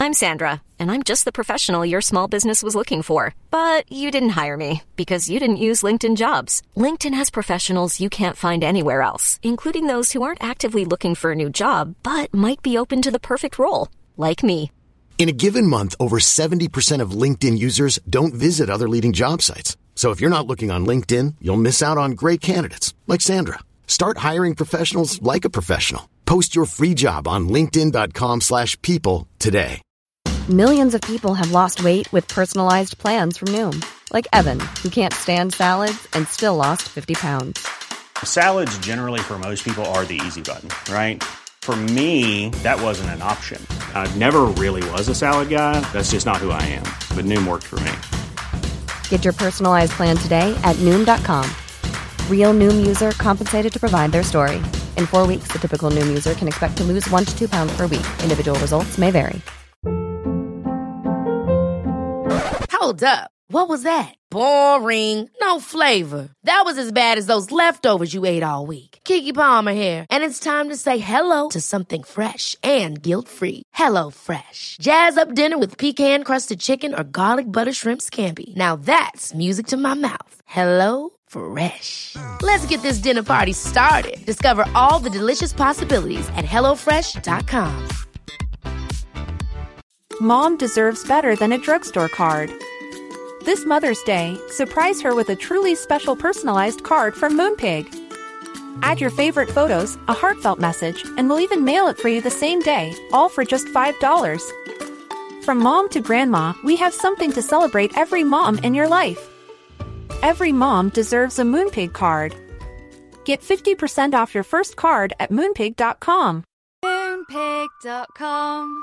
I'm Sandra, and I'm just the professional your small business was looking for. But you didn't hire me because you didn't use LinkedIn Jobs. LinkedIn has professionals you can't find anywhere else, including those who aren't actively looking for a new job, but might be open to the perfect role, like me. In a given month, over 70% of LinkedIn users don't visit other leading job sites. So if you're not looking on LinkedIn, you'll miss out on great candidates like Sandra. Start hiring professionals like a professional. Post your free job on linkedin.com/people today. Millions of people have lost weight with personalized plans from Noom. Like Evan, who can't stand salads and still lost 50 pounds. Salads generally for most people are the easy button, right? For me, that wasn't an option. I never really was a salad guy. That's just not who I am. But Noom worked for me. Get your personalized plan today at Noom.com. Real Noom user compensated to provide their story. In 4 weeks, the typical Noom user can expect to lose 1 to 2 pounds per week. Individual results may vary. Hold up. What was that? Boring. No flavor. That was as bad as those leftovers you ate all week. Keke Palmer here. And it's time to say hello to something fresh and guilt-free. Hello Fresh. Jazz up dinner with pecan-crusted chicken or garlic butter shrimp scampi. Now that's music to my mouth. Hello Fresh. Let's get this dinner party started. Discover all the delicious possibilities at HelloFresh.com. Mom deserves better than a drugstore card. This Mother's Day, surprise her with a truly special personalized card from Moonpig. Add your favorite photos, a heartfelt message, and we'll even mail it for you the same day, all for just $5. From mom to grandma, we have something to celebrate every mom in your life. Every mom deserves a Moonpig card. Get 50% off your first card at Moonpig.com. Moonpig.com.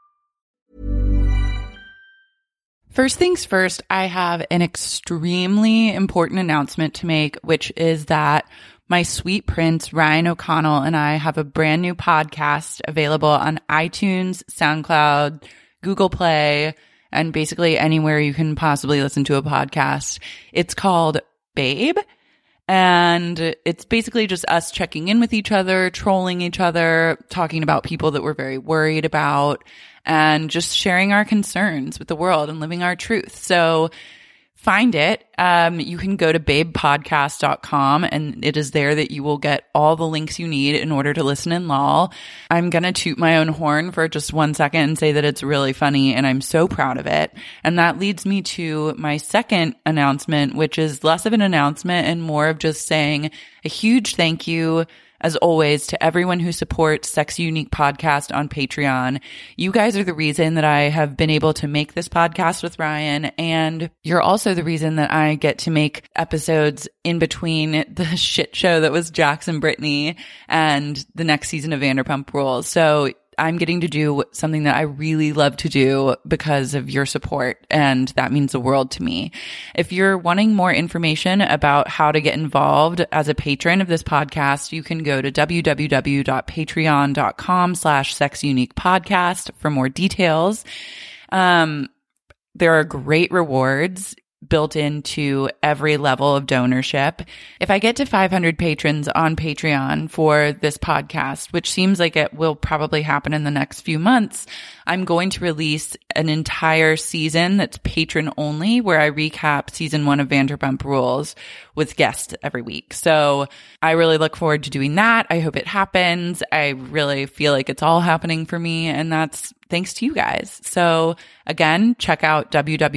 First things first, I have an extremely important announcement to make, which is that my sweet prince, Ryan O'Connell, and I have a brand new podcast available on iTunes, SoundCloud, Google Play, and basically anywhere you can possibly listen to a podcast. It's called Babe, and it's basically just us checking in with each other, trolling each other, talking about people that we're very worried about, and just sharing our concerns with the world and living our truth. So find it. You can go to babepodcast.com, and it is there that you will get all the links you need in order to listen and loll. I'm going to toot my own horn for just 1 second and say that it's really funny, and I'm so proud of it. And that leads me to my second announcement, which is less of an announcement and more of just saying a huge thank you, as always, to everyone who supports Sexy Unique Podcast on Patreon. You guys are the reason that I have been able to make this podcast with Ryan, and you're also the reason that I get to make episodes in between the shit show that was Jax and Brittany and the next season of Vanderpump Rules. So I'm getting to do something that I really love to do because of your support, and that means the world to me. If you're wanting more information about how to get involved as a patron of this podcast, you can go to www.patreon.com/sexuniquepodcast for more details. There are great rewards built into every level of donorship. If I get to 500 patrons on Patreon for this podcast, which seems like it will probably happen in the next few months, I'm going to release an entire season that's patron only, where I recap season 1 of Vanderpump Rules with guests every week. So I really look forward to doing that. I hope it happens. I really feel like it's all happening for me, and that's thanks to you guys. So again, check out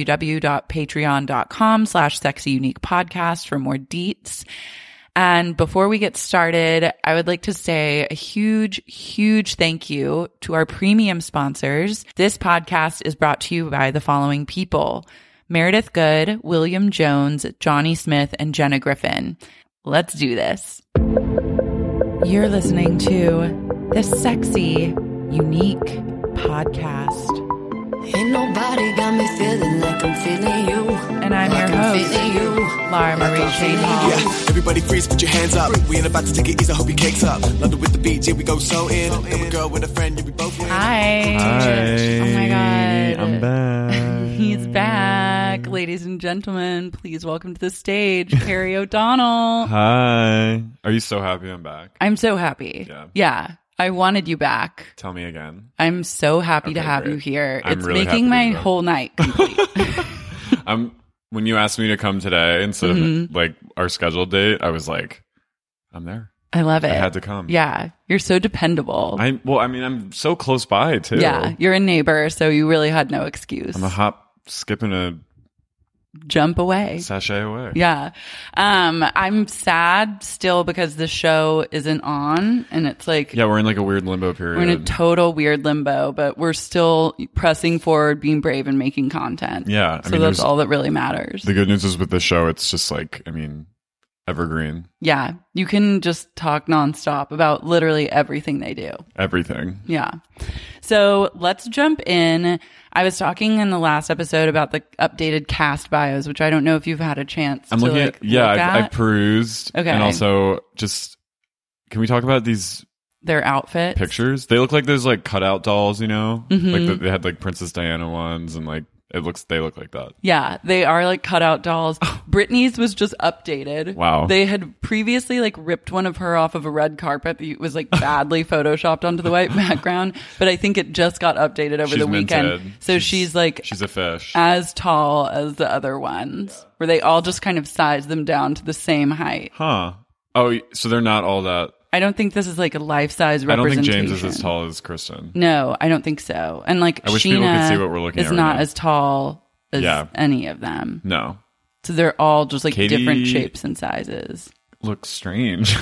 www.patreon.com/sexyuniquepodcast for more deets. And before we get started, I would like to say a huge, huge thank you to our premium sponsors. This podcast is brought to you by the following people: Meredith Good, William Jones, Johnny Smith, and Jenna Griffin. Let's do this. You're listening to the Sexy Unique Podcast. Ain't nobody got me feeling like I'm feeling you. And I'm your host, Laura Marie Shane Hall. Yeah, everybody freeze, put your hands up. We ain't about to take it easy, I hope your cake's up. London with the beat, here we go, so in. Then we go with a friend, yeah, we both win. Hi. Hi. Oh my God. I'm back. He's back. Ladies and gentlemen, please welcome to the stage, Carrie O'Donnell. Hi. Are you so happy I'm back? I'm so happy. Yeah. Yeah. I wanted you back. Tell me again. I'm so happy to Okay, have great. you here. I'm It's really making happy to my be back. whole night complete. When you asked me to come today instead Mm-hmm. of like our scheduled date, I was like, I'm there. I love it. I had to come. Yeah. You're so dependable. I'm so close by too. Yeah. You're a neighbor, so you really had no excuse. I'm a hop, skip, and a Jump away. sachet away. Yeah. I'm sad still because the show isn't on and it's like Yeah, we're in like a weird limbo period. we're in a total weird limbo, but we're still pressing forward, being brave and making content. Yeah, I So mean, that's there's- all that really matters. The good news is with the show, it's just like, I mean, evergreen. Yeah. You can just talk nonstop about literally everything they do. Everything. Yeah. So let's jump in. I was talking in the last episode about the updated cast bios, which I don't know if you've had a chance I'm to looking like, at, yeah, look at. I've perused. Okay. And also just, can we talk about these Their outfits. pictures? They look like those like cutout dolls, you know? Mm-hmm. Like they had like Princess Diana ones and like, they look like that. Yeah, they are like cutout dolls. Britney's was just updated. Wow. They had previously like ripped one of her off of a red carpet that was like badly photoshopped onto the white background, but I think it just got updated over She's the weekend. minted. So she's like She's a fish. as tall as the other ones, where they all just kind of size them down to the same height. Huh. Oh, so they're not all that. I don't think this is like a life-size I don't think representation. James is as tall as Kristen. No, I don't think so. And like I wish Sheena people could see what we're looking is at right not now. as tall as Yeah. any of them. No. So they're all just like Katie- different shapes and sizes. Looks strange.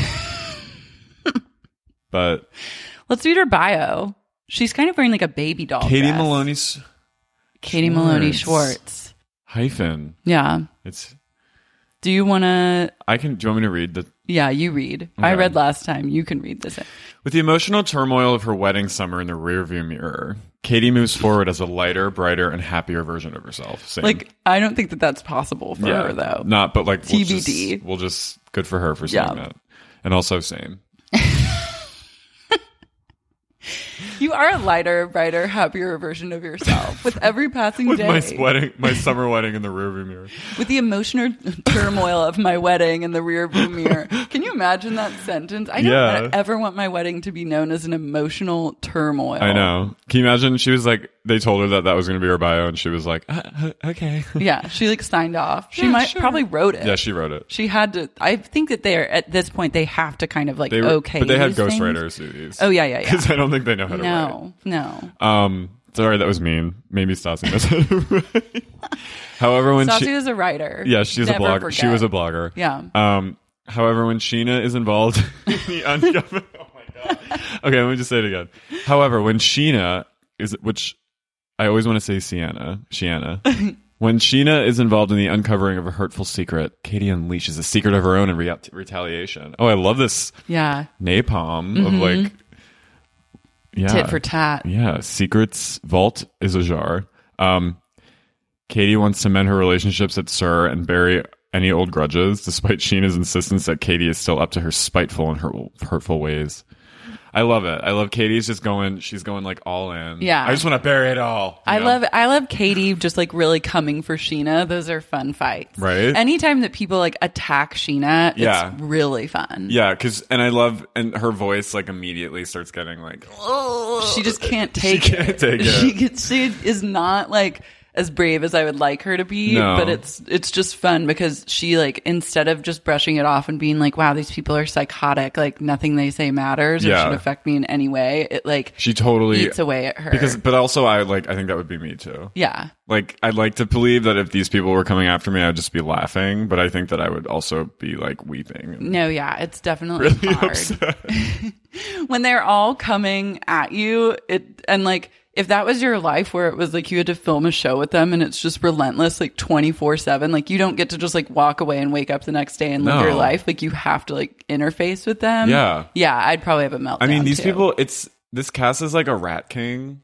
But Let's read her bio. She's kind of wearing like a baby doll Katie dress. Maloney's Katie Maloney Schwartz. hyphen. Yeah. It's. Do you want to? Do you want me to read the? Yeah, you read. I Okay. read last time. You can read this. With the emotional turmoil of her wedding summer in the rearview mirror, Katie moves forward as a lighter, brighter, and happier version of herself. Same. Like, I don't think that that's possible for her though. Not, but like TBD. We'll just good for her for saying Yeah. that, and also same. You are a lighter, brighter, happier version of yourself with every passing With day. my summer wedding in the rearview mirror. With the emotional turmoil of my wedding in the rearview mirror. Can you imagine that sentence? I don't Yeah. ever want my wedding to be known as an emotional turmoil. I know. Can you imagine? She was like, they told her that was going to be her bio, and she was like, okay. Yeah, she like signed off. She Yeah, might sure. probably wrote it. Yeah, she wrote it. She had to. I think that they're at this point they have to kind of like They were, okay. but they had these things. ghostwriters do these. Oh yeah. Because I don't think they know how to write. No. Sorry, that was mean. Maybe Stassi knows how to write. However, when Stassi she is a writer. yeah, she's Never a blogger. forget. She was a blogger. Yeah. However, when Sheena is involved in the uncovered, oh my god. Okay, let me just say it again. However, when Sheena is, which I always want to say Sienna. When Sheena is involved in the uncovering of a hurtful secret, Katie unleashes a secret of her own in retaliation. Oh, I love this Yeah. napalm of like, yeah, Tit for tat. yeah. Secrets vault is ajar. Katie wants to mend her relationships at SUR and bury any old grudges, despite Sheena's insistence that Katie is still up to her spiteful and hurtful ways. I love it. I love Katie's just going. She's going like all in. Yeah. I just want to bury it all. you know? I love Katie just like really coming for Sheena. Those are fun fights. Right? Anytime that people like attack Sheena, Yeah. it's really fun. Yeah, and I love, and her voice like immediately starts getting like, She just can't take can't it. take it. She is not like as brave as I would like her to be, No. but it's just fun because she like instead of just brushing it off and being like, wow, these people are psychotic, like nothing they say matters or Yeah. should affect me in any way, it like she totally eats away at her. but also I think that would be me too. yeah. Like, I'd like to believe that if these people were coming after me, I'd just be laughing, but I think that I would also be like weeping. No, yeah, it's definitely Really hard. upset. When they're all coming at you, and like if that was your life where it was like you had to film a show with them and it's just relentless like 24/7, like you don't get to just like walk away and wake up the next day and live No. your life, like you have to like interface with them. Yeah. I'd probably have a meltdown. I mean, these too. people, this cast is like a Rat King.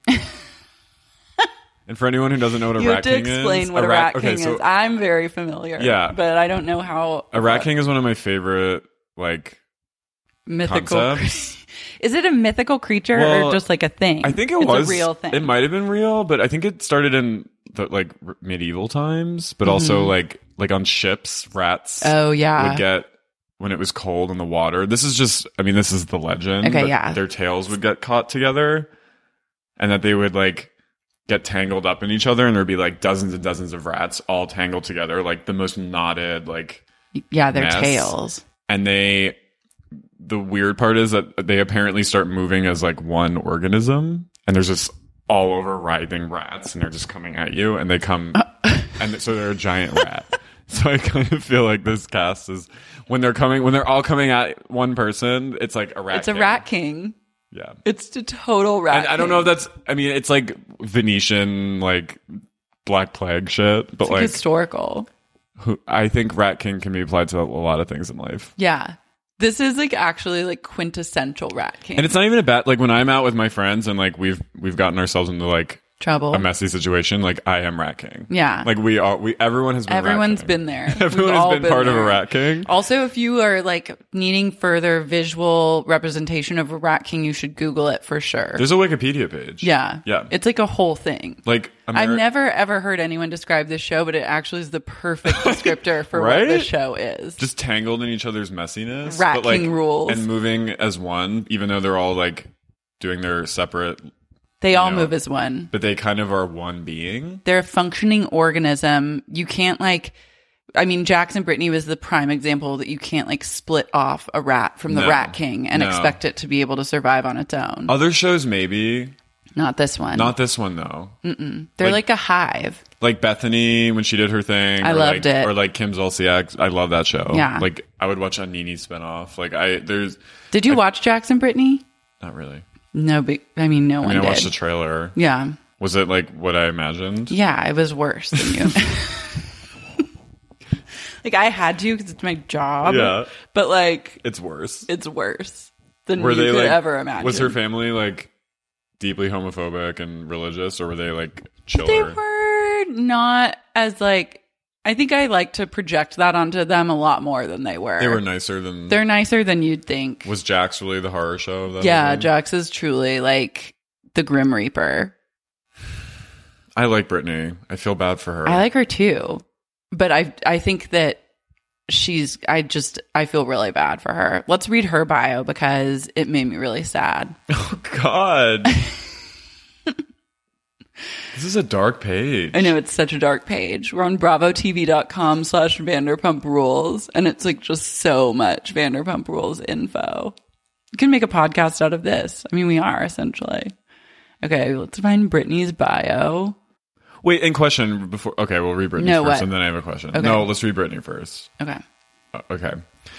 And for anyone who doesn't know what a You have Rat to King is. explain what a rat king so is. I'm very familiar. Yeah. But I don't know how a Rat King is one of my favorite, like, mythical. concepts. Is it a mythical creature Well, or just like a thing? I think it's was a real thing. It might have been real, but I think it started in the like medieval times, but also like on ships, rats Oh yeah. would get when it was cold in the water. This is the legend. Okay, that yeah. Their tails would get caught together and that they would like get tangled up in each other, and there'd be like dozens and dozens of rats all tangled together, like the most knotted, like their mess. tails. And the weird part is that they apparently start moving as like one organism, and there's just all over writhing rats, and they're just coming at you, and they come, and so they're a giant rat. So I kind of feel like this cast is when they're all coming at one person, it's like a rat. It's a rat king. Yeah. It's a total rat. And I don't know if it's like Venetian, like Black Plague shit, but it's like historical. I think Rat King can be applied to a lot of things in life. Yeah. This is like actually like quintessential Rat King. And it's not even a bad, like when I'm out with my friends and like we've gotten ourselves into like trouble, a messy situation, like I am Rat King. Yeah. Like everyone has been Everyone's Rat King. been there. Everyone has been part of a Rat King. Also, if you are like needing further visual representation of a Rat King, you should Google it for sure. There's a Wikipedia page. Yeah. Yeah. It's like a whole thing. Like I've never ever heard anyone describe this show, but it actually is the perfect descriptor for right? what the show is. Just tangled in each other's messiness. Rat but, King like, rules. And moving as one, even though they're all like doing their separate. They all move as one. But they kind of are one being. They're a functioning organism. You can't Jax and Brittany was the prime example that you can't like split off a rat from the Rat King and expect it to be able to survive on its own. Other shows maybe. Not this one. Not this one though. Mm-mm. They're like a hive. Like Bethany when she did her thing. I loved it. Or like Kim Zolciak. I love that show. Yeah. Like I would watch a Nene spinoff. Like Did you watch Jax and Brittany? Not really. No, but no one did. I watched the trailer. Yeah. Was it like what I imagined? Yeah, it was worse than you. Like I had to because it's my job. Yeah. But like it's worse. It's worse than were you they could like, ever imagine. Was her family like deeply homophobic and religious, or were they like chiller? They were not as like. I think I like to project that onto them a lot more than they were. They were nicer than... They're nicer than you'd think. Was Jax really the horror show of that? Yeah, Jax is truly like the Grim Reaper. I like Brittany. I feel bad for her. I like her too. But I think that I feel really bad for her. Let's read her bio because it made me really sad. Oh, God. This is a dark page. I know, it's such a dark page. We're on bravotv.com/Vanderpump Rules, and it's like just so much Vanderpump Rules info. You can make a podcast out of this. I mean, we are essentially. Okay, let's find Brittany's bio. Wait, in question before. Okay, we'll read Brittany first, and then I have a question. Okay. No, let's read Brittany first. Okay. Okay.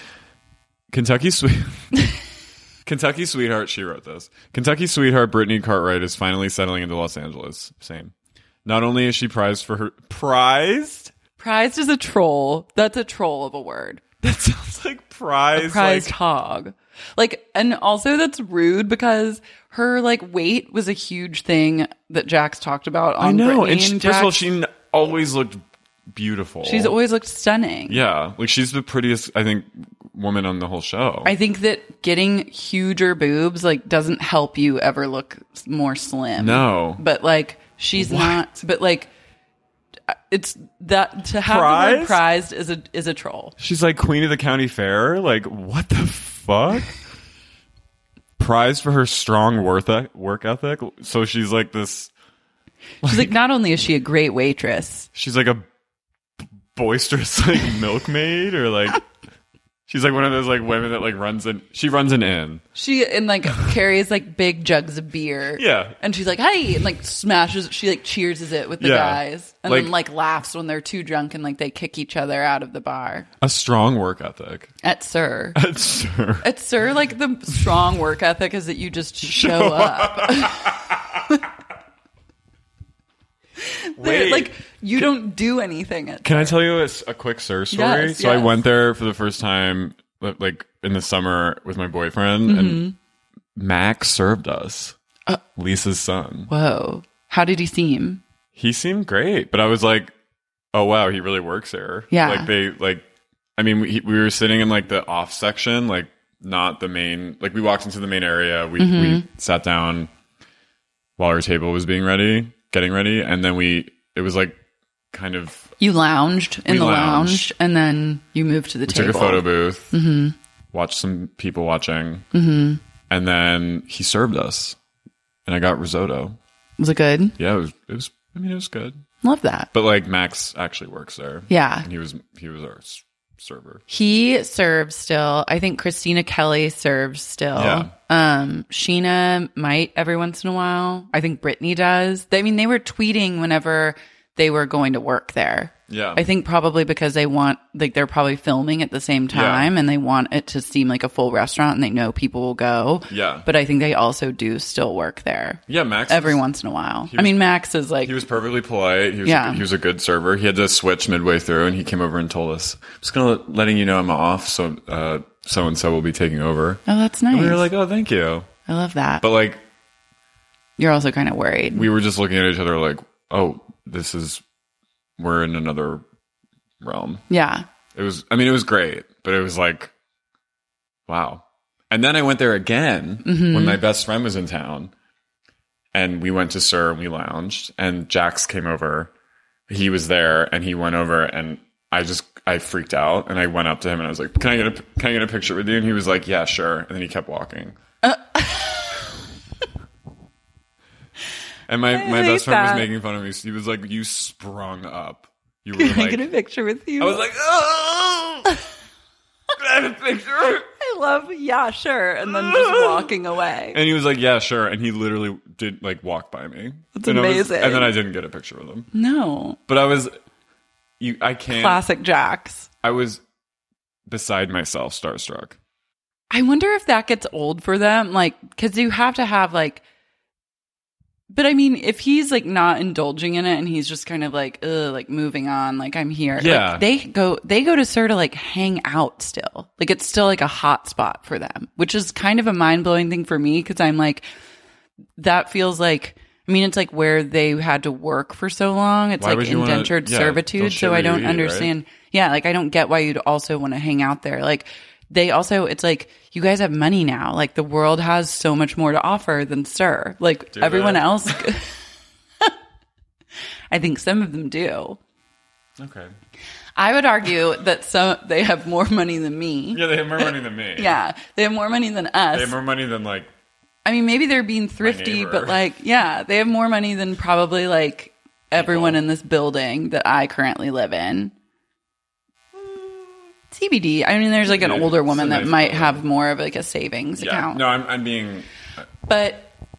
Kentucky Sweetheart, she wrote this. Kentucky Sweetheart Brittany Cartwright is finally settling into Los Angeles. Same. Not only is she prized for her... Prized? Prized is a troll. That's a troll of a word. That sounds like prize. A prized hog. Like, and also that's rude because her, like, weight was a huge thing that Jax talked about on Brittany and first of all, she always looked beautiful. She's always looked stunning. Yeah. Like, she's the prettiest, I think, woman on the whole show. I think that getting huger boobs, like, doesn't help you ever look more slim. No. But, like, she's not... But, like... It's that to have the word prized is a troll. She's like queen of the county fair. Like, what the fuck? Prized for her strong work ethic. So she's like this. She's like not only is she a great waitress, she's like a boisterous like milkmaid, or like she's like one of those like women that like runs an inn. She carries like big jugs of beer. Yeah. And she's like, hey, and like smashes, she like cheerses it with the guys. And then like laughs when they're too drunk and like they kick each other out of the bar. A strong work ethic. At Sir, like the strong work ethic is that you just show up. Wait. Like you don't do anything at Can I tell you a quick Sir story? Yes, I went there for the first time like in the summer with my boyfriend, and Max served us. Lisa's son. Whoa. How did he seem? He seemed great, but I was like, oh wow, he really works there. Yeah. We were sitting in like the off section, like not the main, like we walked into the main area. We sat down while our table was getting ready. And then it was like kind of You lounged in We the lounged. lounge, and then you moved to the table. took a photo booth, watched some people watching, and then he served us, and I got risotto. Was it good? Yeah, it was. I mean, it was good. Love that. But like Max actually works there. Yeah. and he was our server. He serves still. I think Christina Kelly serves still. Yeah. Sheena might every once in a while. I think Brittany does. They were tweeting whenever they were going to work there. Yeah. I think probably because they want, like, they're probably filming at the same time and they want it to seem like a full restaurant and they know people will go. Yeah. But I think they also do still work there. Yeah, Max Every was- once in a while. was- I mean, Max is like, He was perfectly polite. He Yeah. was a good server. He had to switch midway through, and he came over and told us, "Just gonna letting you know I'm off, so so and so will be taking over." oh, that's nice. And we were like, "Oh, thank you." I love that. But like, You're also kind of worried. we were just looking at each other like, "Oh, we're in another realm." Yeah. It was great, but it was like, wow. And then I went there again when my best friend was in town, and we went to Sir and we lounged, and Jax came over. He was there, and he went over, and I freaked out, and I went up to him and I was like, can I get a picture with you? And he was like, yeah, sure. And then he kept walking. And my best friend was making fun of me. He was like, you sprung up. You were Can I like, get a picture with you? I was like, oh, can I have a picture? I love, yeah, sure. And then just walking away. And he was like, yeah, sure. And he literally did like walk by me. That's and amazing. And then I didn't get a picture with him. No. But I can't. Classic Jax. I was beside myself, starstruck. I wonder if that gets old for them. Like, because you have to have like, but I mean, if he's like not indulging in it and he's just kind of like, ugh, like moving on, like I'm here. Yeah. Like, they go to Sir to like hang out still. Like it's still like a hot spot for them, which is kind of a mind blowing thing for me because I'm like, that feels like, I mean, it's like where they had to work for so long. It's Why like would you wanna- indentured yeah, servitude. they'll So I shiver don't you eat, understand. right? Yeah. Like I don't get why you'd also want to hang out there. Like they also, it's like, you guys have money now. Like the world has so much more to offer than Sir. Like Do everyone they? else. I think some of them do. Okay. I would argue that they have more money than me. Yeah, they have more money than me. Yeah. They have more money than us. They have more money than like, I mean, maybe they're being thrifty, neighbor. but like, yeah, they have more money than probably like everyone in this building that I currently live in. TBD. I mean, there's like an Yeah, older it's woman a that nice might building. have more of like a savings yeah. account. No, I'm being. But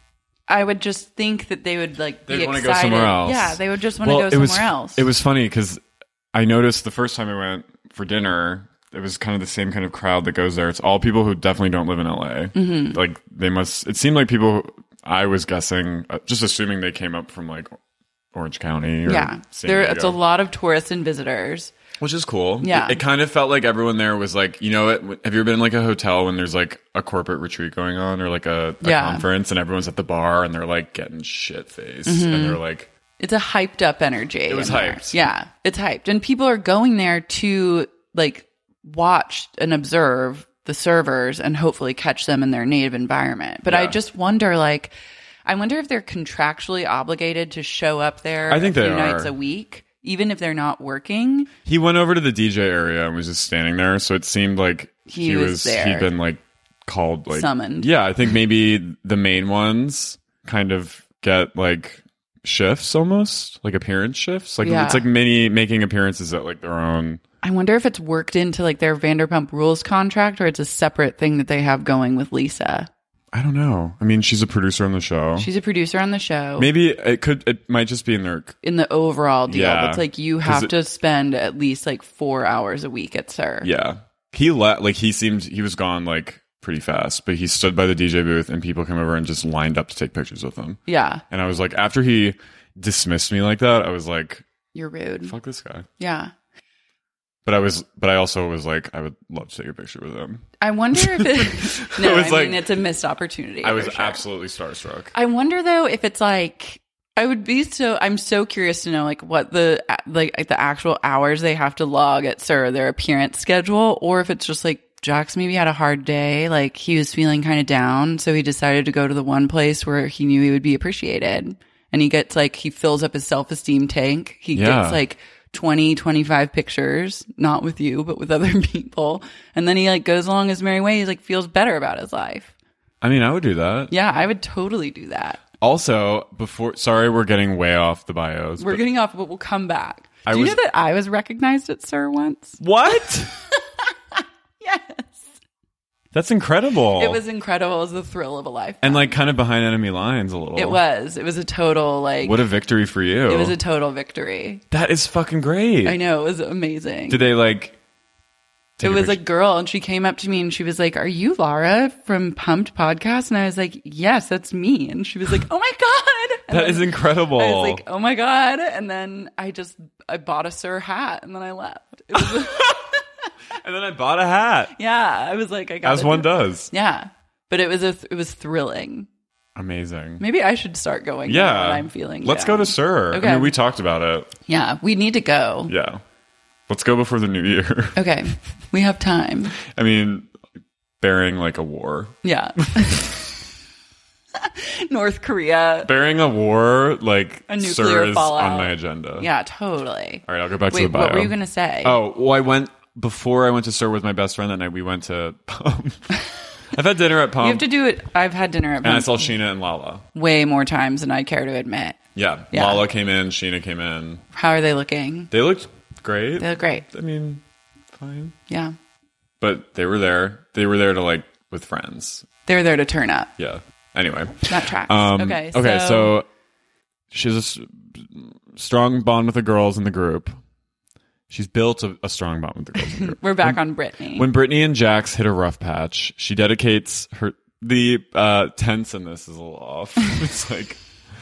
I would just think that they would like be They'd wanna excited. go somewhere else. Yeah, they would just want to go somewhere else. It was funny because I noticed the first time I went for dinner, it was kind of the same kind of crowd that goes there. It's all people who definitely don't live in LA. Mm-hmm. Like they must. It seemed like people. I was guessing, just assuming they came up from like Orange County. Or Yeah, San there. Diego, It's a lot of tourists and visitors. which is cool. Yeah. It kind of felt like everyone there was like, you know, have you ever been in like a hotel when there's like a corporate retreat going on or like a Yeah. conference and everyone's at the bar and they're like getting shit faced Mm-hmm. and they're like. It's a hyped up energy. It was hyped. Yeah, it's hyped. And people are going there to like watch and observe the servers and hopefully catch them in their native environment. But I Yeah. just wonder, like, I wonder if they're contractually obligated to show up there I think a they few nights are. a week, even if they're not working. He went over to the DJ area and was just standing there, so it seemed like He was there. he'd been like called, like Summoned. Yeah, I think maybe the main ones kind of get like shifts almost, like appearance shifts. Like Yeah. it's like mini making appearances at like their own. I wonder if it's worked into like their Vanderpump Rules contract or it's a separate thing that they have going with Lisa. I don't know. I mean, she's a producer on the show. She's a producer on the show. Maybe it might just be in their. In the overall deal, Yeah. it's like you 'Cause have to spend at least like 4 hours a week at Sir. Yeah, he was gone like pretty fast, but he stood by the DJ booth and people came over and just lined up to take pictures with him. Yeah. And I was like, after he dismissed me like that, I was like, You're rude. fuck this guy. Yeah. But I also was like, I would love to take a picture with him. I wonder if it. No, I was I mean, like- it's a missed opportunity. I was for sure. absolutely starstruck. I wonder though if it's like. I'm so curious to know like what the actual hours they have to log at Sir, their appearance schedule, or if it's just like Jax maybe had a hard day, like he was feeling kind of down, so he decided to go to the one place where he knew he would be appreciated, and he gets like, he fills up his self-esteem tank. He gets like 20, 25 pictures, not with you, but with other people. And then he like goes along his merry way. He's like, feels better about his life. I mean, I would do that. Yeah, I would totally do that. Also, sorry, we're getting way off the bios. We're getting off, but we'll come back. Do you know that I was recognized at SUR once? What? Yes. That's incredible. It was incredible. It was the thrill of a lifetime. And like kind of behind enemy lines a little. It was a total like... What a victory for you. It was a total victory. That is fucking great. I know. It was amazing. Did they like... It was a girl and she came up to me and she was like, "Are you Lara from Pumped Podcast?" And I was like, "Yes, that's me." And she was like, "Oh my God." And that is incredible. I was like, "Oh my God." And then I bought a SUR hat and then I left. It was and then I bought a hat. Yeah. I was like, I got As one does. Yeah. But it was thrilling. Amazing. When I'm feeling Let's down. go to SUR. Okay. I mean, we talked about it. Yeah. We need to go. Yeah. Let's go before the new year. Okay. We have time. I mean, bearing like a war. Yeah. North Korea. Bearing a war, like a nuclear SUR is fallout on my agenda. Yeah, totally. All right, I'll go back to the bio. What were you going to say? Oh, well, before I went to SUR with my best friend that night, we went to Pump. I've had dinner at Pump. You have to do it. I've had dinner at Pump. And I saw Sheena and Lala. Way more times than I care to admit. Yeah. Lala came in, Sheena came in. How are they looking? They looked great. They look great. I mean, fine. Yeah. But they were there. They were there to like with friends. They were there to turn up. Yeah. Anyway. That tracks. Okay, so she has a strong bond with the girls in the group. She's built a strong bond with the girls in the group. We're back on Brittany. When Brittany and Jax hit a rough patch, she dedicates the tense in this is a little off. It's like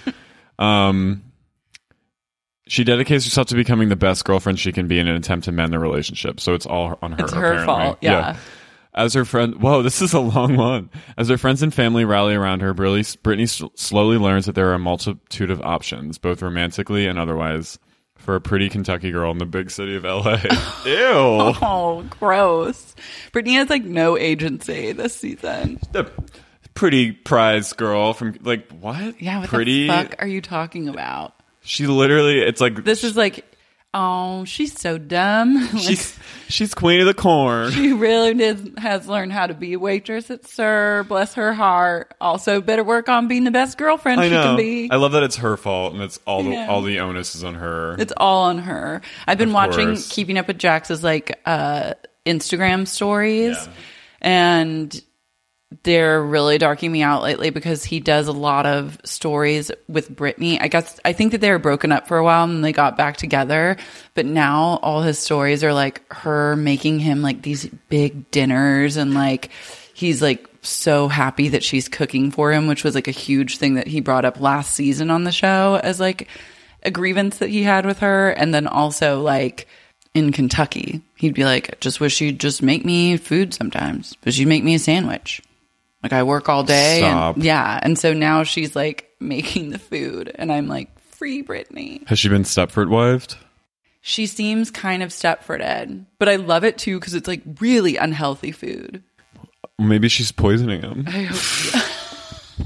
she dedicates herself to becoming the best girlfriend she can be in an attempt to mend the relationship. So it's all on her. It's her apparently. fault. Yeah. As her friend, whoa, this is a long one. As her friends and family rally around her, Brittany slowly learns that there are a multitude of options, both romantically and otherwise, for a pretty Kentucky girl in the big city of LA. Ew. Oh, gross. Brittany has like no agency this season. The pretty prize girl from like what? Yeah, what pretty? the fuck are you talking about? She literally, it's like this is like, oh, she's so dumb. Like, she's queen of the corn. She really has learned how to be a waitress at SUR. Bless her heart. Also, better work on being the best girlfriend she can be. I love that it's her fault and it's all the onus is on her. It's all on her. I've been watching Keeping Up with Jax's like Instagram stories, and they're really darking me out lately because he does a lot of stories with Brittany. I think that they were broken up for a while and they got back together, but now all his stories are like her making him like these big dinners, and like he's like so happy that she's cooking for him, which was like a huge thing that he brought up last season on the show as like a grievance that he had with her. And then also like in Kentucky, he'd be like, just wish she'd just make me food sometimes, but she'd make me a sandwich. Like, I work all day. Stop. And so now she's like making the food, and I'm like, free Brittany. Has she been Stepford-wived? She seems kind of Stepforded, but I love it too because it's like really unhealthy food. Maybe she's poisoning him. I hope so.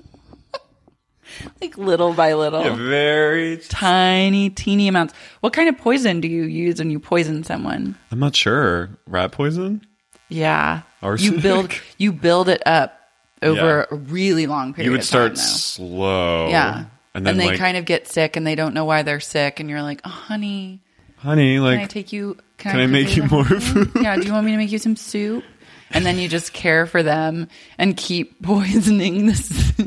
Like little by little. Yeah, very tiny, teeny amounts. What kind of poison do you use when you poison someone? I'm not sure. Rat poison? Yeah. Arsenic? You build it up over a really long period of time. You would start slow. Yeah. And then they kind of get sick and they don't know why they're sick. And you're like, oh, honey, like, can I take you? Can I make you more food? Yeah. Do you want me to make you some soup? And then you just care for them and keep poisoning the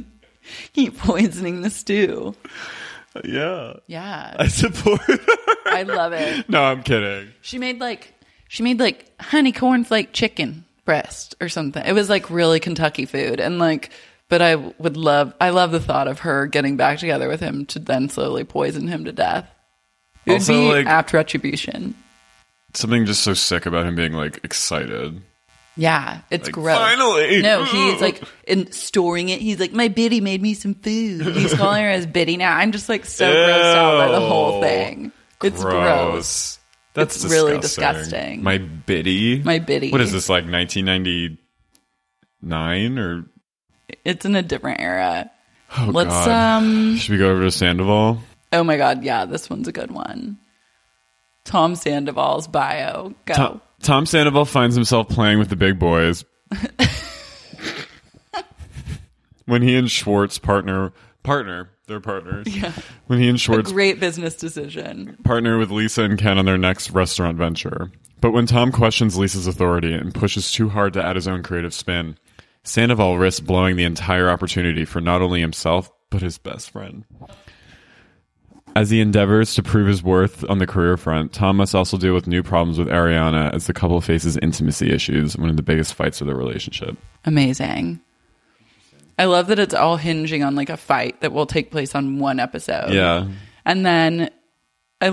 stew. Yeah. Yeah. I support her. I love it. No, I'm kidding. She made like honey cornflake chicken breast or something. It was like really Kentucky food. And like, but I love the thought of her getting back together with him to then slowly poison him to death. It would be like, apt retribution. Something just so sick about him being like excited. Yeah, it's like, gross. Finally! No, he's like storing it. He's like, my Biddy made me some food. He's calling her as Biddy now. I'm just like so grossed out by the whole thing. It's gross. That's really disgusting. My Biddy? My Biddy. What is this, like 1999 or? It's in a different era. Oh, Let's God. Should we go over to Sandoval? Oh my God, yeah, this one's a good one. Tom Sandoval's bio. Go. Tom Sandoval finds himself playing with the big boys when he and Schwartz partner, they're partners. Yeah. When he and Schwartz a great business decision. partner with Lisa and Ken on their next restaurant venture. But when Tom questions Lisa's authority and pushes too hard to add his own creative spin, Sandoval risks blowing the entire opportunity for not only himself, but his best friend. As he endeavors to prove his worth on the career front, Tom must also deal with new problems with Ariana as the couple faces intimacy issues, one of the biggest fights of their relationship. Amazing. I love that it's all hinging on like a fight that will take place on one episode. Yeah. And then I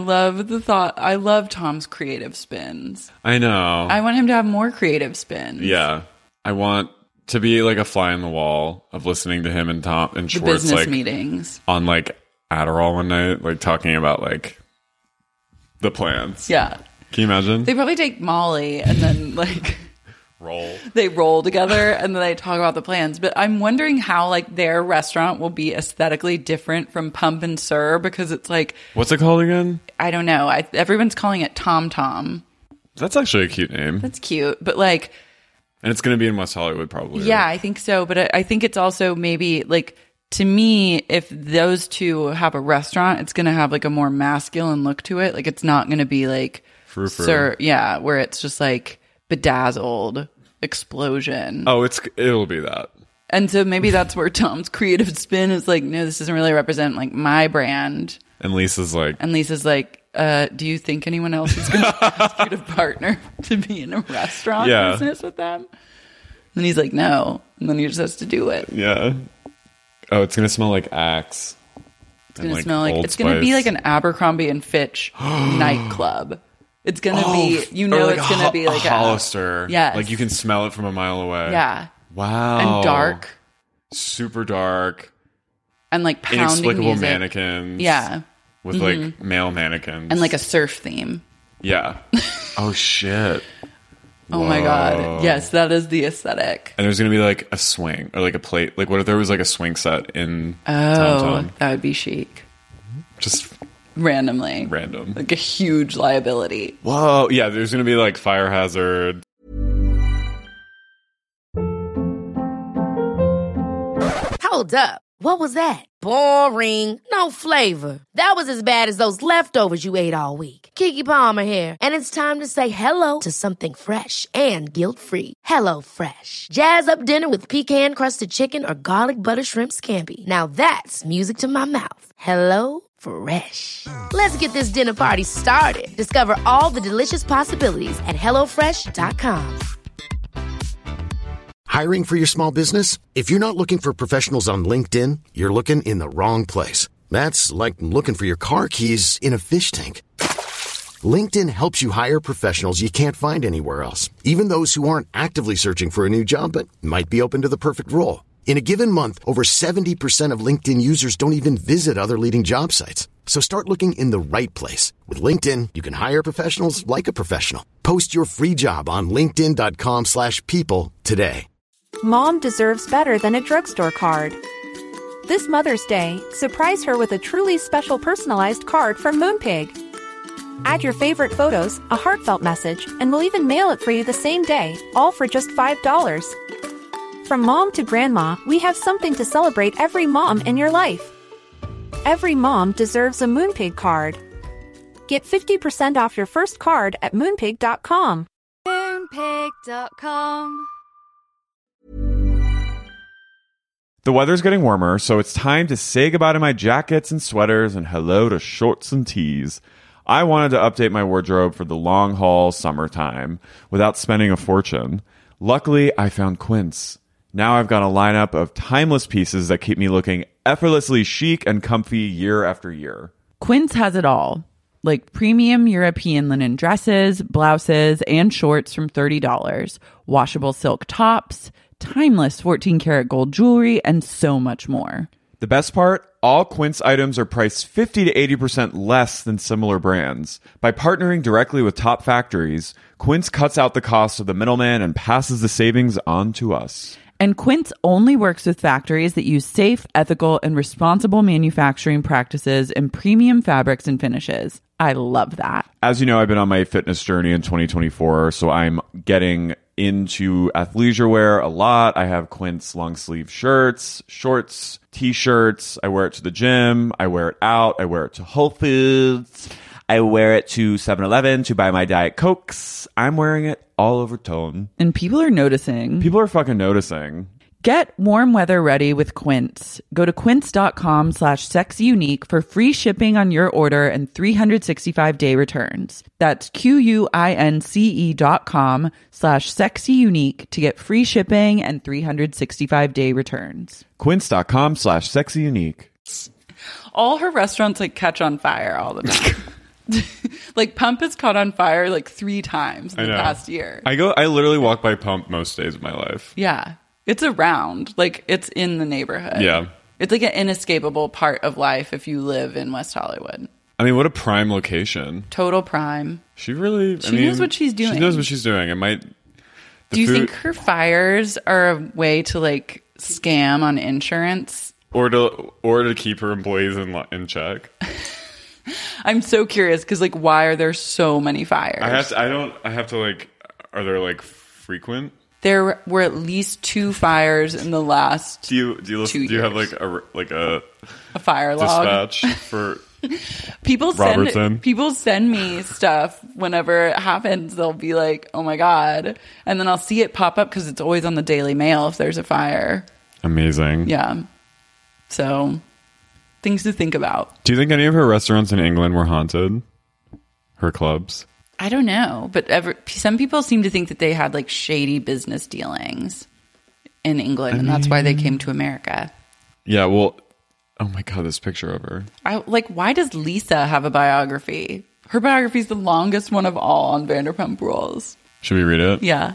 love Tom's creative spins. I know. I want him to have more creative spins. Yeah. I want to be like a fly on the wall of listening to him and Tom and The Schwartz business like meetings. on like Adderall one night, like talking about like the plans. Yeah. Can you imagine? They probably take Molly and then like they roll together and then they talk about the plans. But I'm wondering how like their restaurant will be aesthetically different from Pump and Sir, because it's like, what's it called again? I don't know. Everyone's calling it Tom Tom. That's actually a cute name. That's cute. But like, and it's going to be in West Hollywood probably. Yeah, right? I think so. But I think it's also maybe like, to me, if those two have a restaurant, it's going to have like a more masculine look to it. Like it's not going to be like Frou-frou. Sir, yeah, where it's just like bedazzled explosion. Oh, it'll be that. And so maybe that's where Tom's creative spin is like, no, this doesn't really represent like my brand. And Lisa's like, do you think anyone else is going to ask you to partner to be in a restaurant business with them? And he's like, no. And then he just has to do it. Yeah. Oh, it's gonna smell like Axe. It's gonna smell like it's gonna be like an Abercrombie and Fitch nightclub. It's gonna be, like it's gonna be like a Hollister. Yes. Like you can smell it from a mile away. Yeah. Wow. And dark. Super dark. And like pounding inexplicable music. Mannequins. Yeah. With like male mannequins. And like a surf theme. Yeah. Oh shit. Oh my God. Yes, that is the aesthetic. And there's going to be like a swing or like a plate. Like what if there was like a swing set in Tom Tom? That would be chic. Just randomly. Random. Like a huge liability. Whoa. Yeah, there's going to be like fire hazard. Hold up. What was that? Boring. No flavor. That was as bad as those leftovers you ate all week. Keke Palmer here. And it's time to say hello to something fresh and guilt-free. Hello Fresh. Jazz up dinner with pecan-crusted chicken or garlic butter shrimp scampi. Now that's music to my mouth. Hello Fresh. Let's get this dinner party started. Discover all the delicious possibilities at HelloFresh.com. Hiring for your small business? If you're not looking for professionals on LinkedIn, you're looking in the wrong place. That's like looking for your car keys in a fish tank. LinkedIn helps you hire professionals you can't find anywhere else, even those who aren't actively searching for a new job but might be open to the perfect role. In a given month, over 70% of LinkedIn users don't even visit other leading job sites. So start looking in the right place. With LinkedIn, you can hire professionals like a professional. Post your free job on linkedin.com/people today. Mom deserves better than a drugstore card. This Mother's Day, surprise her with a truly special personalized card from Moonpig. Add your favorite photos, a heartfelt message, and we'll even mail it for you the same day, all for just $5. From mom to grandma, we have something to celebrate every mom in your life. Every mom deserves a Moonpig card. Get 50% off your first card at Moonpig.com. Moonpig.com. The weather's getting warmer, so it's time to say goodbye to my jackets and sweaters and hello to shorts and tees. I wanted to update my wardrobe for the long haul summertime without spending a fortune. Luckily, I found Quince. Now I've got a lineup of timeless pieces that keep me looking effortlessly chic and comfy year after year. Quince has it all, like premium European linen dresses, blouses, and shorts from $30, washable silk tops, timeless 14-karat gold jewelry, and so much more. The best part? All Quince items are priced 50 to 80% less than similar brands. By partnering directly with top factories, Quince cuts out the cost of the middleman and passes the savings on to us. And Quince only works with factories that use safe, ethical, and responsible manufacturing practices and premium fabrics and finishes. I love that. As you know, I've been on my fitness journey in 2024, so I'm getting into athleisure wear a lot. I have Quince long sleeve shirts, shorts, t-shirts. I wear it to the gym. I wear it out. I wear it to Whole Foods. I wear it to 7-Eleven to buy my Diet Cokes. I'm wearing it all over town. And people are noticing. People are fucking noticing. Get warm weather ready with Quince. Go to quince.com/sexyunique for free shipping on your order and 365-day returns. That's QUINCE.com/sexyunique to get free shipping and 365-day returns. Quince.com/sexyunique. All her restaurants like catch on fire all the time. Like Pump has caught on fire like 3 times in the past year. I literally walk by Pump most days of my life. Yeah. It's around. Like it's in the neighborhood. Yeah. It's like an inescapable part of life if you live in West Hollywood. I mean, what a prime location. Total prime. She really... She knows what she's doing. She knows what she's doing. It might... Do you think her fires are a way to like scam on insurance? Or to keep her employees in check? I'm so curious because like why are there so many fires? I have to like, are there like frequent? There were at least 2 fires in the last. Do you have like a fire log dispatch for people? Robertson? People send me stuff whenever it happens. They'll be like, "Oh my god," and then I'll see it pop up because it's always on the Daily Mail if there's a fire. Amazing. Yeah. So, things to think about. Do you think any of her restaurants in England were haunted? Her clubs? I don't know, but some people seem to think that they had like shady business dealings in England, and that's why they came to America. Yeah, well, oh my god, this picture of her. Why does Lisa have a biography? Her biography is the longest one of all on Vanderpump Rules. Should we read it? Yeah.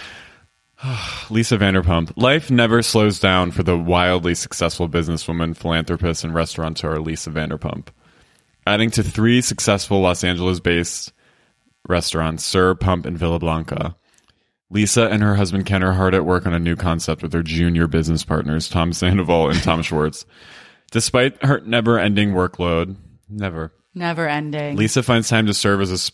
Lisa Vanderpump. Life never slows down for the wildly successful businesswoman, philanthropist, and restaurateur Lisa Vanderpump. Adding to 3 successful Los Angeles-based restaurants, Sir, Pump, and Villa Blanca. Lisa and her husband Ken are hard at work on a new concept with their junior business partners, Tom Sandoval and Tom Schwartz. Despite her never-ending workload, never ending, Lisa finds time to serve as a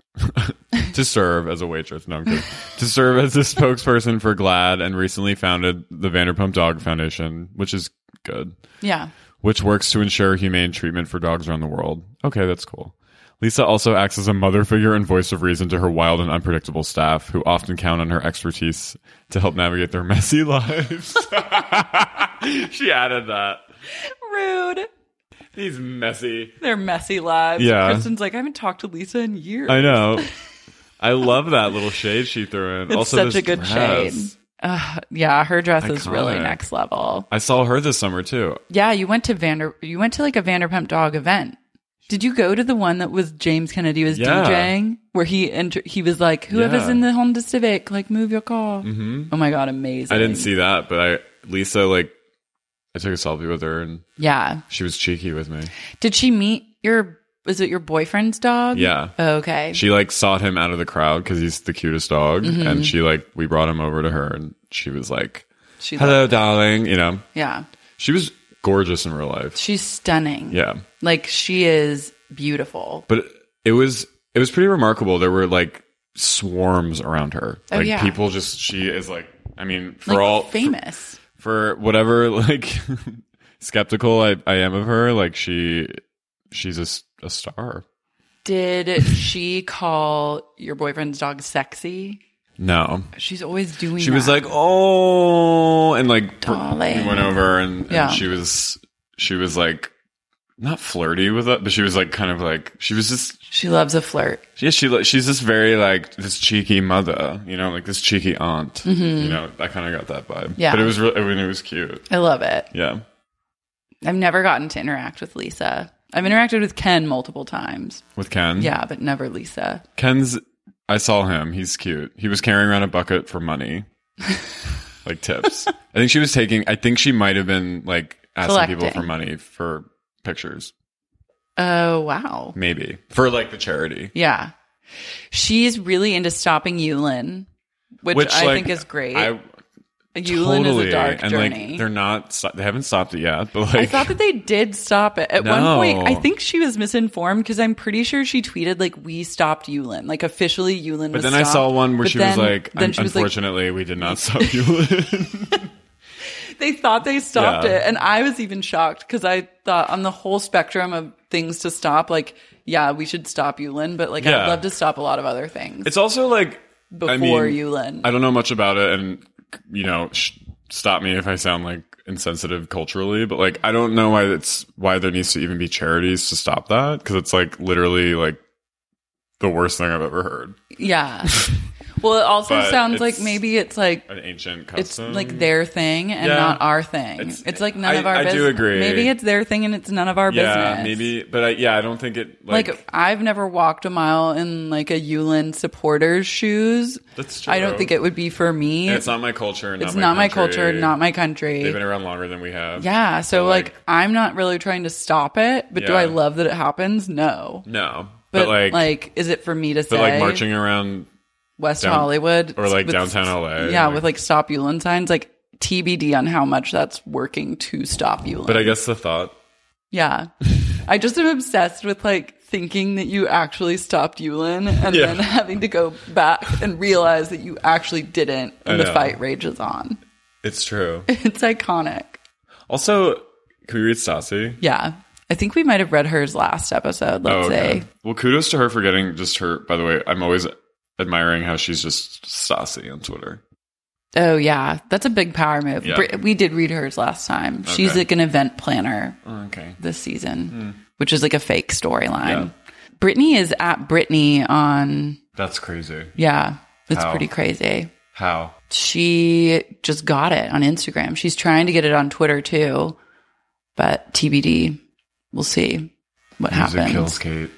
waitress. No, I'm kidding. To serve as a spokesperson for GLAAD, and recently founded the Vanderpump Dog Foundation, which is good. Yeah. Which works to ensure humane treatment for dogs around the world. Okay, that's cool. Lisa also acts as a mother figure and voice of reason to her wild and unpredictable staff, who often count on her expertise to help navigate their messy lives. She added that. Rude. He's messy. Their messy lives. Yeah. Kristen's like, I haven't talked to Lisa in years. I know. I love that little shade she threw in. It's also, such a good shade. Yeah, her dress is really next level. I saw her this summer too. Yeah, you went to like a Vanderpump Dog event. Did you go to the one that was James Kennedy was DJing, where he was like, whoever's in the Honda Civic, like move your car. Mm-hmm. Oh my god, amazing! I didn't see that, but Lisa, like, I took a selfie with her, and she was cheeky with me. Did she meet was it your boyfriend's dog? Yeah. Oh, okay. She like sought him out of the crowd because he's the cutest dog, and we brought him over to her, and she was like, "Hello, darling," you know. Yeah. She was gorgeous in real life. She's stunning. Yeah. Like she is beautiful. But it was pretty remarkable. There were like swarms around her. Oh, like people she is like, I mean, for like all famous. For whatever like skeptical I am of her, like she's a star. Did she call your boyfriend's dog sexy? No. She's always doing She was like, oh, and like darling. We went over and she was like not flirty with it, but she was like kind of like she was just she loves a flirt. Yeah, she's just very like this cheeky mother, you know, like this cheeky aunt. Mm-hmm. You know, I kind of got that vibe. Yeah. But it was really, I mean, it was cute. I love it. Yeah. I've never gotten to interact with Lisa. I've interacted with Ken multiple times. With Ken? Yeah, but never Lisa. I saw him. He's cute. He was carrying around a bucket for money. Like tips. I think she might have been like asking people for money for pictures. Oh, wow. Maybe. For like the charity. Yeah. She's really into stopping Yulin, which I think is great. Yulin is a dark and journey. Like they haven't stopped it yet, but like I thought that they did stop it at one No. point. I think she was misinformed because I'm pretty sure she tweeted like we stopped Yulin, like officially Yulin. But was then I stopped. saw one where But she was like, then she was like, unfortunately, we did not stop Yulin. they thought they stopped Yeah. it, and I was even shocked because I thought on the whole spectrum of things to stop, like yeah, we should stop Yulin, but like Yeah. I'd love to stop a lot of other things. It's also like before Yulin. I don't know much about it, and stop me if I sound like insensitive culturally, but like I don't know why there needs to even be charities to stop that, because it's like literally like the worst thing I've ever heard. Yeah. Well, it also But sounds like it's maybe it's like an ancient it's custom. like their thing and Yeah. not our thing. It's like none of our I business. do agree. Maybe it's their thing and it's none of our Yeah, business. maybe, but I don't think it Like I've never walked a mile in like a Yulin supporter's shoes. That's true. I don't think it would be for me. And it's not my culture. It's not my culture, not my country. They've been around longer than we have. Yeah, so But, like I'm not really trying to stop it, but do Yeah. I love that it happens? No. No, But like is it for me to say but like marching around West down- Hollywood or like with- downtown LA, Yeah, like- with like stop Yulin signs, like TBD on how much that's working to stop Yulin. But I guess the thought. Yeah. I just am obsessed with like thinking that you actually stopped Yulin and Yeah. then having to go back and realize that you actually didn't I and the know. fight rages on. It's true. It's iconic. Also, can we read Stassi? Yeah. I think we might have read hers last episode, let's say. Well, kudos to her for getting just her. By the way, I'm always admiring how she's just Stassi on Twitter. Oh, yeah. That's a big power move. Yeah. We did read hers last time. She's Okay. like an event planner Okay. this season, which is like a fake storyline. Yeah. Brittany is at Brittany on, That's crazy. yeah, it's How? pretty crazy. How? She just got it on Instagram. She's trying to get it on Twitter too, but TBD. We'll see what Music happens. kills Kate.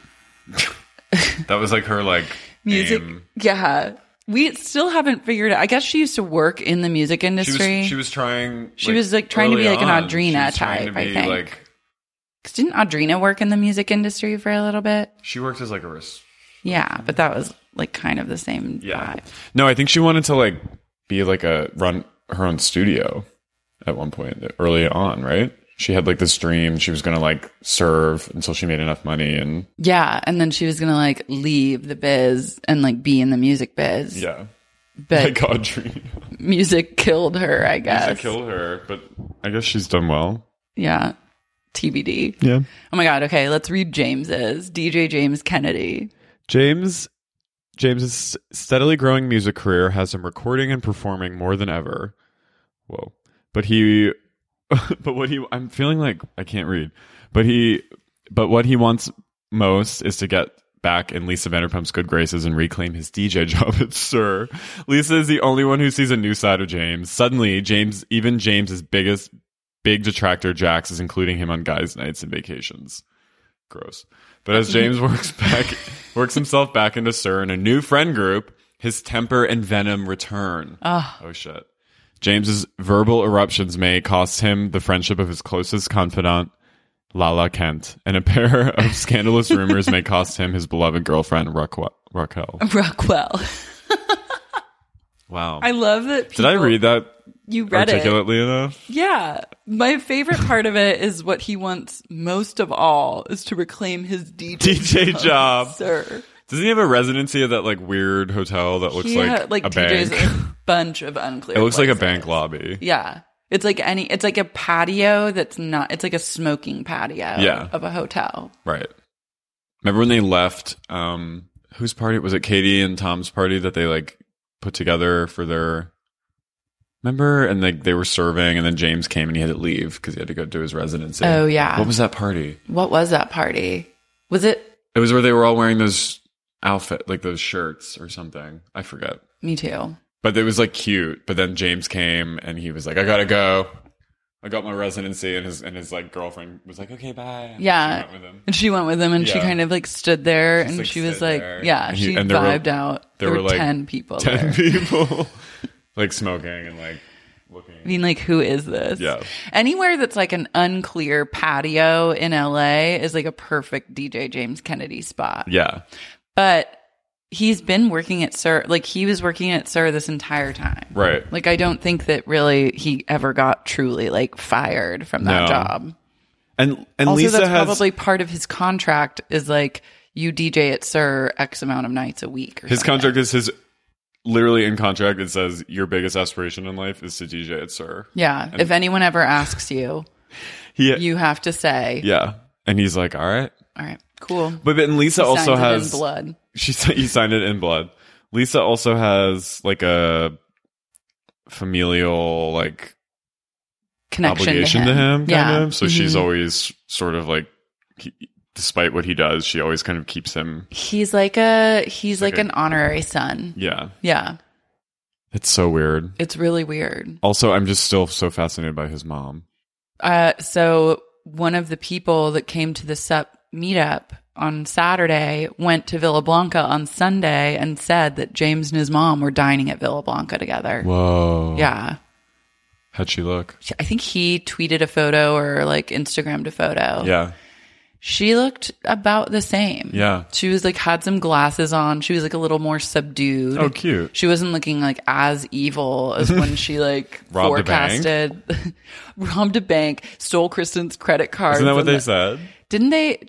That was like her like Music, aim. yeah. We still haven't figured out. I guess she used to work in the music industry. She was trying. She was, like, trying to be, early like, an on, Audrina she was trying type, to I be, think. Like, 'Cause didn't Audrina work in the music industry for a little bit? she worked as like a risk. Yeah, but that was like kind of the same Yeah. vibe. No, I think she wanted to like be like run her own studio at one point early on, right? She had like this dream. She was going to like serve until she made enough money and Yeah, and then she was gonna like leave the biz and like be in the music biz. yeah. But Like Audrey. music killed her, I guess. Music killed her, but I guess she's done well. Yeah. TBD. Yeah. Oh my god, okay, let's read James's. DJ James Kennedy. James's steadily growing music career has him recording and performing more than ever. Whoa. I'm feeling like I can't read. But what he wants most is to get back in Lisa Vanderpump's good graces and reclaim his DJ job at Sir. Lisa is the only one who sees a new side of James. Suddenly, even James's big detractor Jax is including him on guys' nights and vacations. Gross. But as James works himself back into Sir and a new friend group, his temper and venom return. Oh shit. James's verbal eruptions may cost him the friendship of his closest confidant, Lala Kent, and a pair of scandalous rumors may cost him his beloved girlfriend, Raquel. Rockwell. Wow. I love that Did I read that you read it. articulately enough? Yeah. My favorite part of it is what he wants most of all is to reclaim his DJ job. Sir. Doesn't he have a residency at that like weird hotel that looks He had, like a DJs bank? in a bunch of unclear It looks like a places. bank lobby. Yeah. It's like a patio that's not, it's like a smoking patio Yeah. of a hotel. Right. Remember when they left, whose party? Was it Katie and Tom's party that they like put together for their, remember? And they were serving and then James came and he had to leave because he had to go to his residency. Oh, yeah. What was that party? What was that party? Was it? It was where they were all wearing those like those shirts or something. I forget. Me too. But it was like cute. But then James came and he was like, I gotta go. I got my residency and his like girlfriend was like, okay, bye. And Yeah. she went with him. And she went with him and she Yeah. kind of like stood there Just, and like, she was stood like, there. yeah, And she and there vibed out. There were like 10 people 10 there. people like smoking and like looking. I mean, like, who is this? Yeah. Anywhere that's like an unclear patio in LA is like a perfect DJ James Kennedy spot. Yeah. But he's been working at SUR. Like, he was working at SUR this entire time. Right. Like, I don't think that really he ever got truly, like, fired from that job. And also, Lisa that's has probably part of his contract is, like, you DJ at SUR X amount of nights a week. His contract is literally in contract. It says your biggest aspiration in life is to DJ at SUR. Yeah. And if anyone ever asks you, you have to say. Yeah. And he's like, all right, cool. But then Lisa also has it in blood. He signed it in blood. Lisa also has like a familial like connection obligation to him kind of. So Mm-hmm. she's always sort of like, despite what he does, she always kind of keeps him. He's like an honorary son. Yeah. Yeah. It's so weird. It's really weird. Also, I'm just still so fascinated by his mom. So one of the people that came to the SUP meetup on Saturday went to Villa Blanca on Sunday and said that James and his mom were dining at Villa Blanca together. Whoa. Yeah. How'd she look? I think he tweeted a photo or like Instagrammed a photo. Yeah. She looked about the same. Yeah. She was like, had some glasses on. She was like a little more subdued. Oh, cute. She wasn't looking like as evil as when she like robbed robbed a bank, stole Kristen's credit card. Isn't that what they said? Didn't they?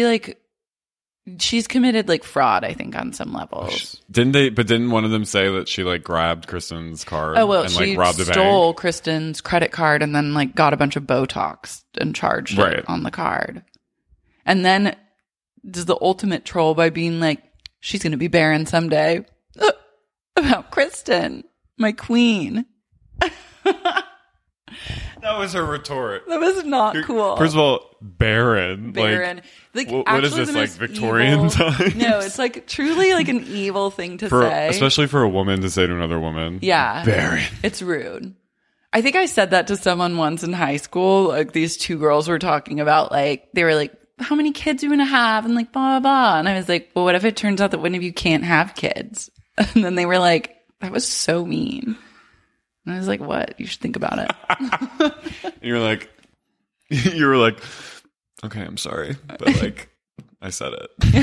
She's committed like fraud, I think, on some levels. Didn't one of them say that she like grabbed Kristen's card and like she robbed a bank? stole Kristen's credit card and then like got a bunch of Botox and charged it on the card. And then does the ultimate troll by being like, she's going to be barren someday. About Kristen, my queen. That was her retort. That was not cool. First of all, barren. Barren. Like, what is this, like Victorian times? No, it's like truly like an evil thing to say. Especially for a woman to say to another woman. Yeah. Barren. It's rude. I think I said that to someone once in high school. Like, these two girls were talking about, like, they were like, how many kids are you going to have? And like, blah, blah, blah. And I was like, well, what if it turns out that one of you can't have kids? And then they were like, that was so mean. And I was like, what? You should think about it. And you were like, okay, I'm sorry. But like, I said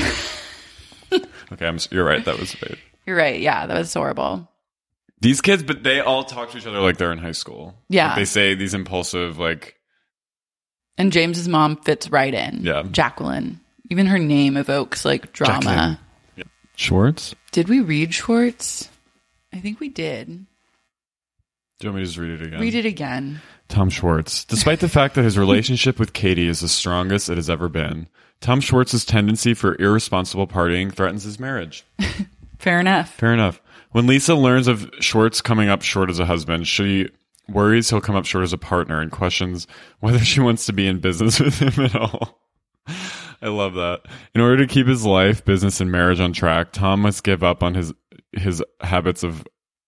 it. Okay, you're right. That was bad. You're right. Yeah, that was horrible. These kids, but they all talk to each other like they're in high school. Yeah. Like they say these impulsive, like. And James's mom fits right in. Yeah. Jacqueline. Even her name evokes like drama. Yeah. Schwartz? Did we read Schwartz? I think we did. Do you want me to just read it again? Read it again. Tom Schwartz. Despite the fact that his relationship with Katie is the strongest it has ever been, Tom Schwartz's tendency for irresponsible partying threatens his marriage. Fair enough. Fair enough. When Lisa learns of Schwartz coming up short as a husband, she worries he'll come up short as a partner and questions whether she wants to be in business with him at all. I love that. In order to keep his life, business, and marriage on track, Tom must give up on his habits of...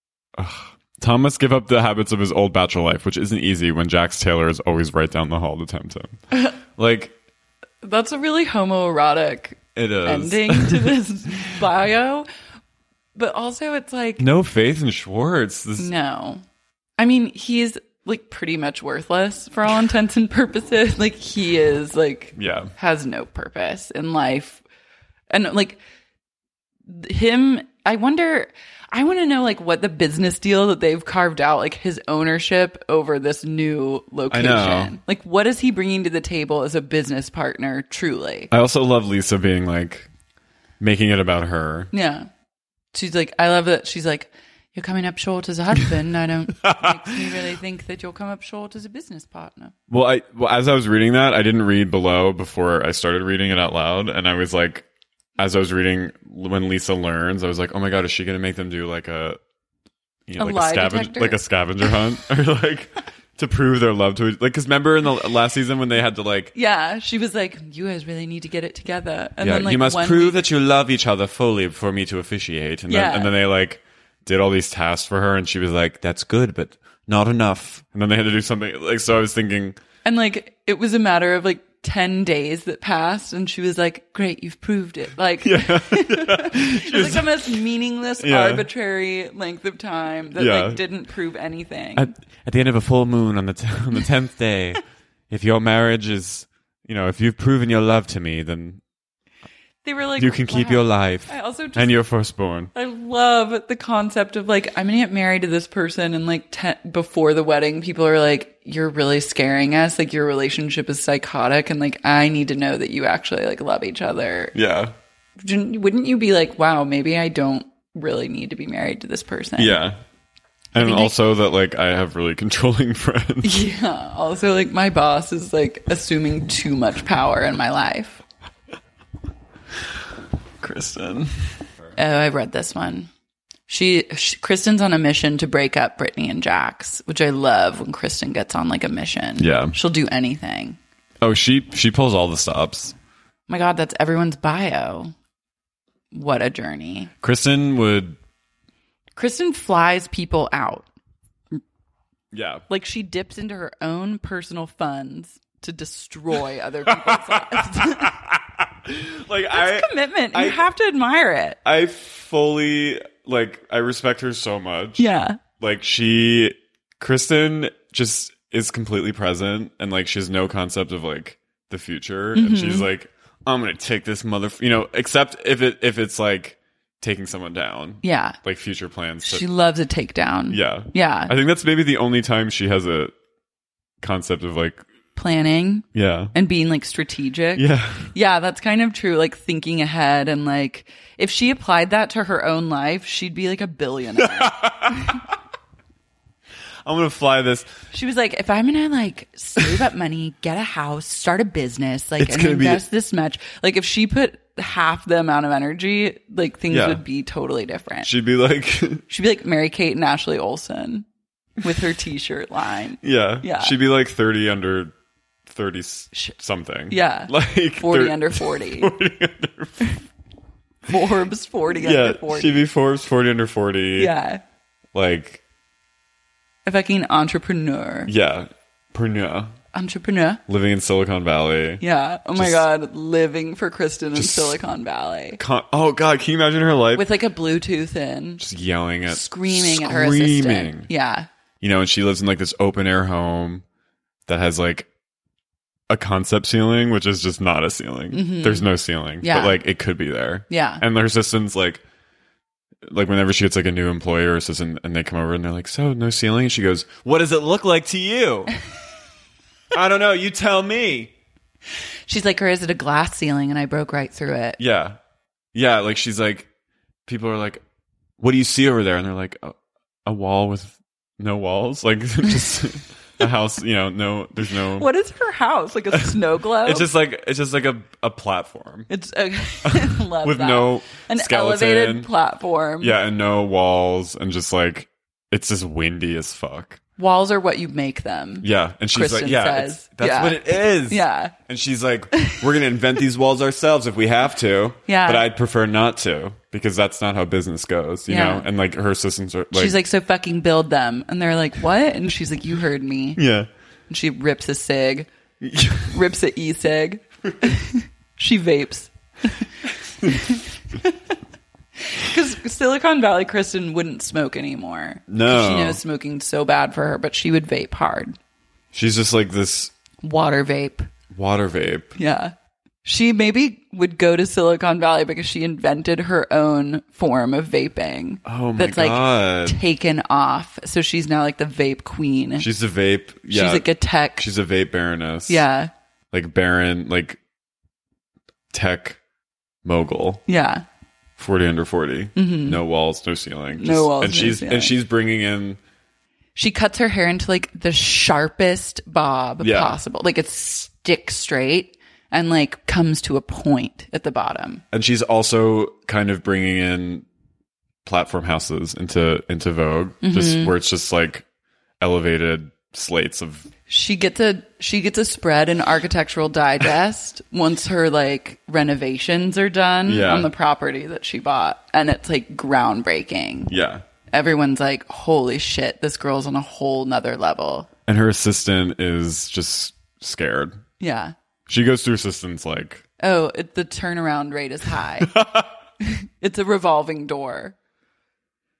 Tom must give up the habits of his old bachelor life, which isn't easy when Jax Taylor is always right down the hall to tempt him. Like... That's a really homoerotic ending to this bio. But also it's like... No faith in Schwartz. No. I mean, he's like pretty much worthless for all intents and purposes. Like, he is like... Yeah. Has no purpose in life. And like him... I want to know like what the business deal that they've carved out, like his ownership over this new location. I know. Like, what is he bringing to the table as a business partner, truly? I also love Lisa being like, making it about her. Yeah. She's like, I love that. She's like, you're coming up short as a husband. Makes me really think that you'll come up short as a business partner. Well, as I was reading that, I didn't read below before I started reading it out loud. And I was like, as I was reading, when Lisa learns, I was like, oh my God, is she going to make them do like a scavenger hunt? Or like to prove their love to each other? Like, because remember in the last season when they had to like... Yeah, she was like, you guys really need to get it together. And then, like, you must prove that you love each other fully for me to officiate. And then they like did all these tasks for her and she was like, that's good, but not enough. And then they had to do something like, so I was thinking... And like, it was a matter of like 10 days that passed and she was like, great, you've proved it. Like, it was like the most meaningless, arbitrary length of time that like didn't prove anything. At the end of a full moon on the 10th day, if your marriage is, if you've proven your love to me, then They were like, you can keep wow. your life I also just, and your firstborn. I love the concept of like, I'm going to get married to this person. And like before the wedding, people are like, you're really scaring us. Like your relationship is psychotic. And like, I need to know that you actually like love each other. Yeah. Wouldn't you be like, wow, maybe I don't really need to be married to this person? Yeah. And also that like I have really controlling friends. Yeah. Also like my boss is like assuming too much power in my life. Kristen. Oh, I read this one. Kristen's on a mission to break up Brittany and Jax, which I love when Kristen gets on like a mission. Yeah. She'll do anything. Oh, she pulls all the stops. Oh my God, that's everyone's bio. What a journey. Kristen flies people out. Yeah. Like she dips into her own personal funds to destroy other people's lives. Like that's commitment. You have to admire it. I fully I respect her so much. Yeah. Like Kristen just is completely present and like she has no concept of like the future and she's like, I'm gonna take this except if it's like taking someone down. Yeah. Like future plans. She loves a takedown. Yeah. Yeah. I think that's maybe the only time she has a concept of like planning. Yeah. And being like strategic. Yeah. Yeah, that's kind of true. Like thinking ahead and like if she applied that to her own life, she'd be like a billionaire. I'm gonna fly this. She was like, if I'm gonna like save up money, get a house, start a business, like It's and gonna invest this much. Like if she put half the amount of energy, like things would be totally different. She'd be like Mary-Kate and Ashley Olsen with her t-shirt line. Yeah. Yeah. She'd be like 30 under 30 something. Yeah. Like 40 under 40. 40 under 40. Forbes 40 under 40. She'd be Forbes 40 under 40. Yeah. Like a fucking entrepreneur. Yeah. Entrepreneur. Living in Silicon Valley. Yeah. Oh my God. Living for Kristen in Silicon Valley. Oh God. Can you imagine her life? With like a Bluetooth in. Just yelling at. Screaming at her assistant. Yeah. You know, and she lives in like this open air home that has like a concept ceiling, which is just not a ceiling. Mm-hmm. There's no ceiling. Yeah. But like it could be there. Yeah. And her assistant's like whenever she gets like a new employee or assistant and they come over and they're like, so no ceiling? And she goes, what does it look like to you? I don't know. You tell me. She's like, or is it a glass ceiling? And I broke right through it. Yeah. Yeah. Like she's like, people are like, what do you see over there? And they're like, a wall with no walls. Like just a house, you know, no, there's no. What is her house? Like a snow globe? It's just like a platform. It's with that. No an skeleton. Elevated platform. Yeah, and no walls, and just like it's just windy as fuck. Walls are what you make them. Yeah, and she's Kristen like, yeah, that's what it is. Yeah, and she's like, we're gonna invent these walls ourselves if we have to. Yeah, but I'd prefer not to because that's not how business goes, you know. And like her assistants are like, she's like, so fucking build them, and they're like, what? And she's like, you heard me. Yeah, and she rips a cig, rips a e-cig. She vapes. Because Silicon Valley Kristen wouldn't smoke anymore. No. She knows smoking's so bad for her, but she would vape hard. She's just like this water vape. Yeah. She maybe would go to Silicon Valley because she invented her own form of vaping. Oh my that's God. Like taken off. So she's now like the vape queen. She's the vape. Yeah. She's like a tech. She's a vape baroness. Yeah. Like baron, like tech mogul. Yeah. 40 under 40. Mm-hmm. No walls, no ceiling. No walls, and she's bringing in. She cuts her hair into like the sharpest bob possible. Like it's stick straight and like comes to a point at the bottom. And she's also kind of bringing in platform houses into Vogue, just where it's just like elevated slates of. She gets a spread in Architectural Digest once her like renovations are done on the property that she bought, and it's like groundbreaking. Yeah. Everyone's like, holy shit, this girl's on a whole nother level. And her assistant is just scared. Yeah. She goes through assistants like, oh, the turnaround rate is high. It's a revolving door.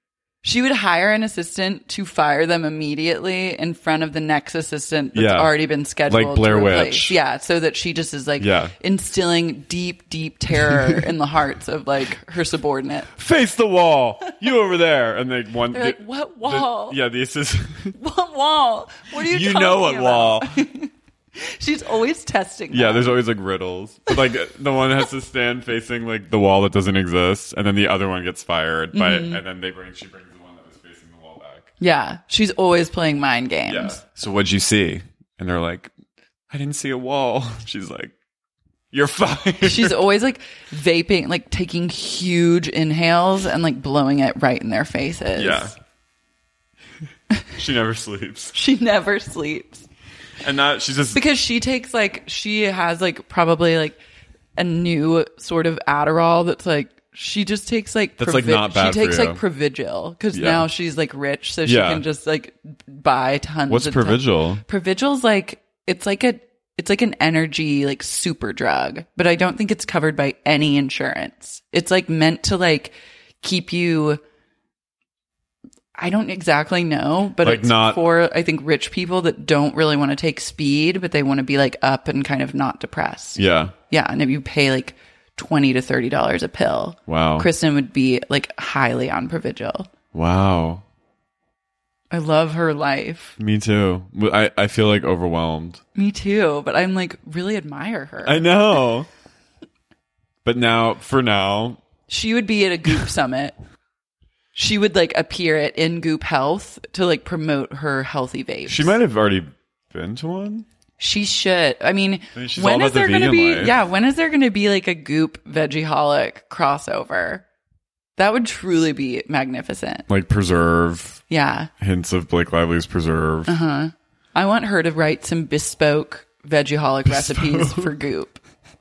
She would hire an assistant to fire them immediately in front of the next assistant that's Yeah. already been scheduled. Like Blair to replace. Witch. Yeah, so that she just is like Yeah. instilling deep, deep terror in the hearts of like her subordinate. Face the wall. You over there. And they one. They're like, what wall? The assistant. What wall? What are you You talking know what about? wall. She's always testing Yeah, them. there's always like riddles. But, like the one has to stand facing like the wall that doesn't exist, and then the other one gets fired. And then she brings the one that was facing the wall back. Yeah, she's always playing mind games. Yeah. So what'd you see? And they're like, I didn't see a wall. She's like, you're fired. She's always like vaping, like taking huge inhales and like blowing it right in their faces. Yeah. She never sleeps. She never sleeps. And that she's just Because she has like probably like a new sort of Adderall that's like, she just takes like That's, like, not bad she takes for like you. Provigil because Yeah. now she's like rich, so she Yeah. can just like buy tons. What's and tons. Provigil? Provigil's like it's like an energy like super drug, but I don't think it's covered by any insurance. It's like meant to like keep you. I don't exactly know, but Like it's not- for I think rich people that don't really want to take speed, but they want to be like up and kind of not depressed. Yeah. Yeah, and if you pay like $20 to $30 a pill, Wow. Kristen would be like highly on Provigil. Wow. I love her life. Me too. I feel like overwhelmed. Me too, but I'm like really admire her. I know. But for now, She would be at a Goop summit. She would like appear at In Goop Health to like promote her healthy vapes. she might have already been to one. She should. I mean, She's when all is about the there going to vegan be? life. Yeah, when is there going to be like a Goop Veggieholic crossover? That would truly be magnificent. Like Preserve. Yeah. Hints of Blake Lively's Preserve. I want her to write some bespoke Veggieholic recipes for Goop.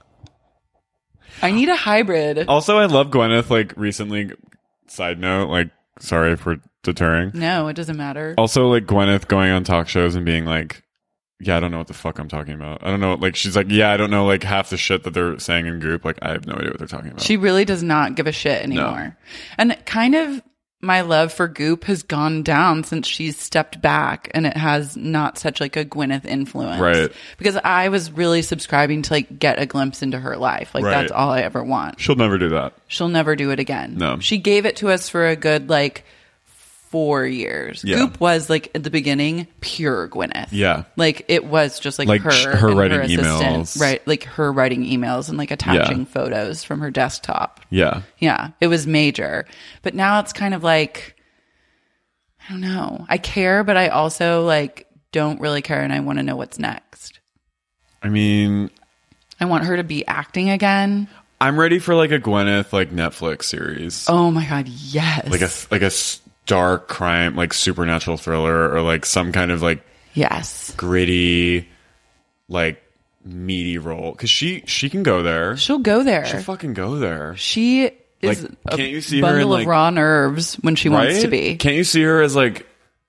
I need a hybrid. Also, I love Gwyneth, like, recently, side note, like, sorry for deterring. No, it doesn't matter. Also, like, Gwyneth going on talk shows and being like, yeah, I don't know what the fuck I'm talking about. I don't know. Like, she's like, yeah, I don't know, like, half the shit that they're saying in Goop. Like, I have no idea what they're talking about. She really does not give a shit anymore. And kind of my love for Goop has gone down since she's stepped back and it has not such like a Gwyneth influence. Right. Because I was really subscribing to like get a glimpse into her life. Like Right. that's all I ever want. She'll never do that. She'll never do it again. No. She gave it to us for a good like 4 years. Yeah. Goop was like at the beginning pure Gwyneth. Yeah. Like it was just like, Like, her her and writing her assistant. emails. Right. Like her writing emails and like attaching Yeah. photos from her desktop. Yeah. Yeah, it was major. But now it's kind of like, I don't know. I care, but I also like don't really care and I want to know what's next. I mean, I want her to be acting again. I'm ready for like a Gwyneth, like, Netflix series. Oh my God, yes. Like a dark crime, like, supernatural thriller, or like some kind of like yes. gritty, like, meaty role. Because she can go there. She'll go there. She'll fucking go there. She is Like, a can't you see her bundle in, of like- raw nerves when she wants to be. Can't you see her as like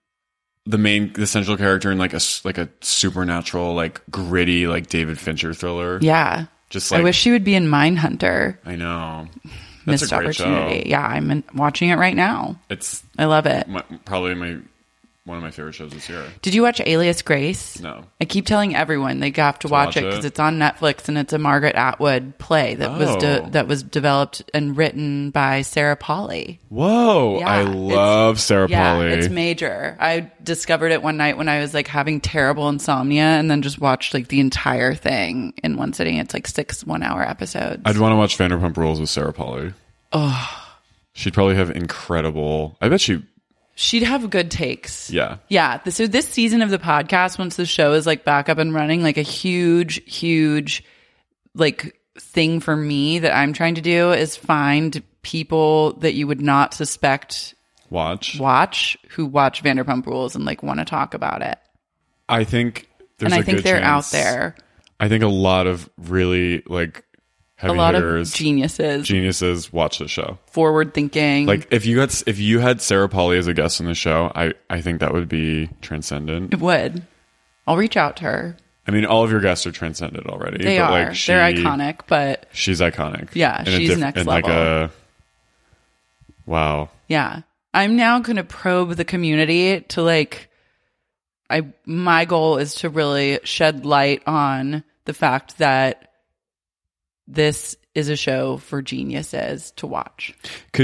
the central character in like a supernatural, like, gritty, like, David Fincher thriller? Yeah. Just like, I wish she would be in Mindhunter. I know. That's Missed a great opportunity. show. Yeah, I'm watching it right now. It's I love it. probably one of my favorite shows this year. Did you watch Alias Grace? No. I keep telling everyone they have to watch it because it's on Netflix and it's a Margaret Atwood play that was developed and written by Sarah Polley. Whoa, Yeah, I love Sarah Yeah, Polley. it's major. I discovered it one night when I was like having terrible insomnia and then just watched like the entire thing in one sitting. It's like 6 1-hour episodes. I'd want to watch Vanderpump Rules with Sarah Polley. Oh, She'd probably have incredible. I bet she'd have good takes. Yeah. Yeah. So this season of the podcast, once the show is like back up and running, like a huge like thing for me that I'm trying to do is find people that you would not suspect watch who watch Vanderpump Rules and like want to talk about it. I think And I think they're out there. I think a lot of really like heavy A lot hitters, of geniuses watch the show. Forward thinking. Like if you had Sarah Polley as a guest on the show, I think that would be transcendent. It would. I'll reach out to her. I mean, all of your guests are transcendent already. They but are. Like They're iconic, but she's iconic. Yeah, she's next in level. Like wow. Yeah. I'm now going to probe the community to like, my goal is to really shed light on the fact that this is a show for geniuses to watch.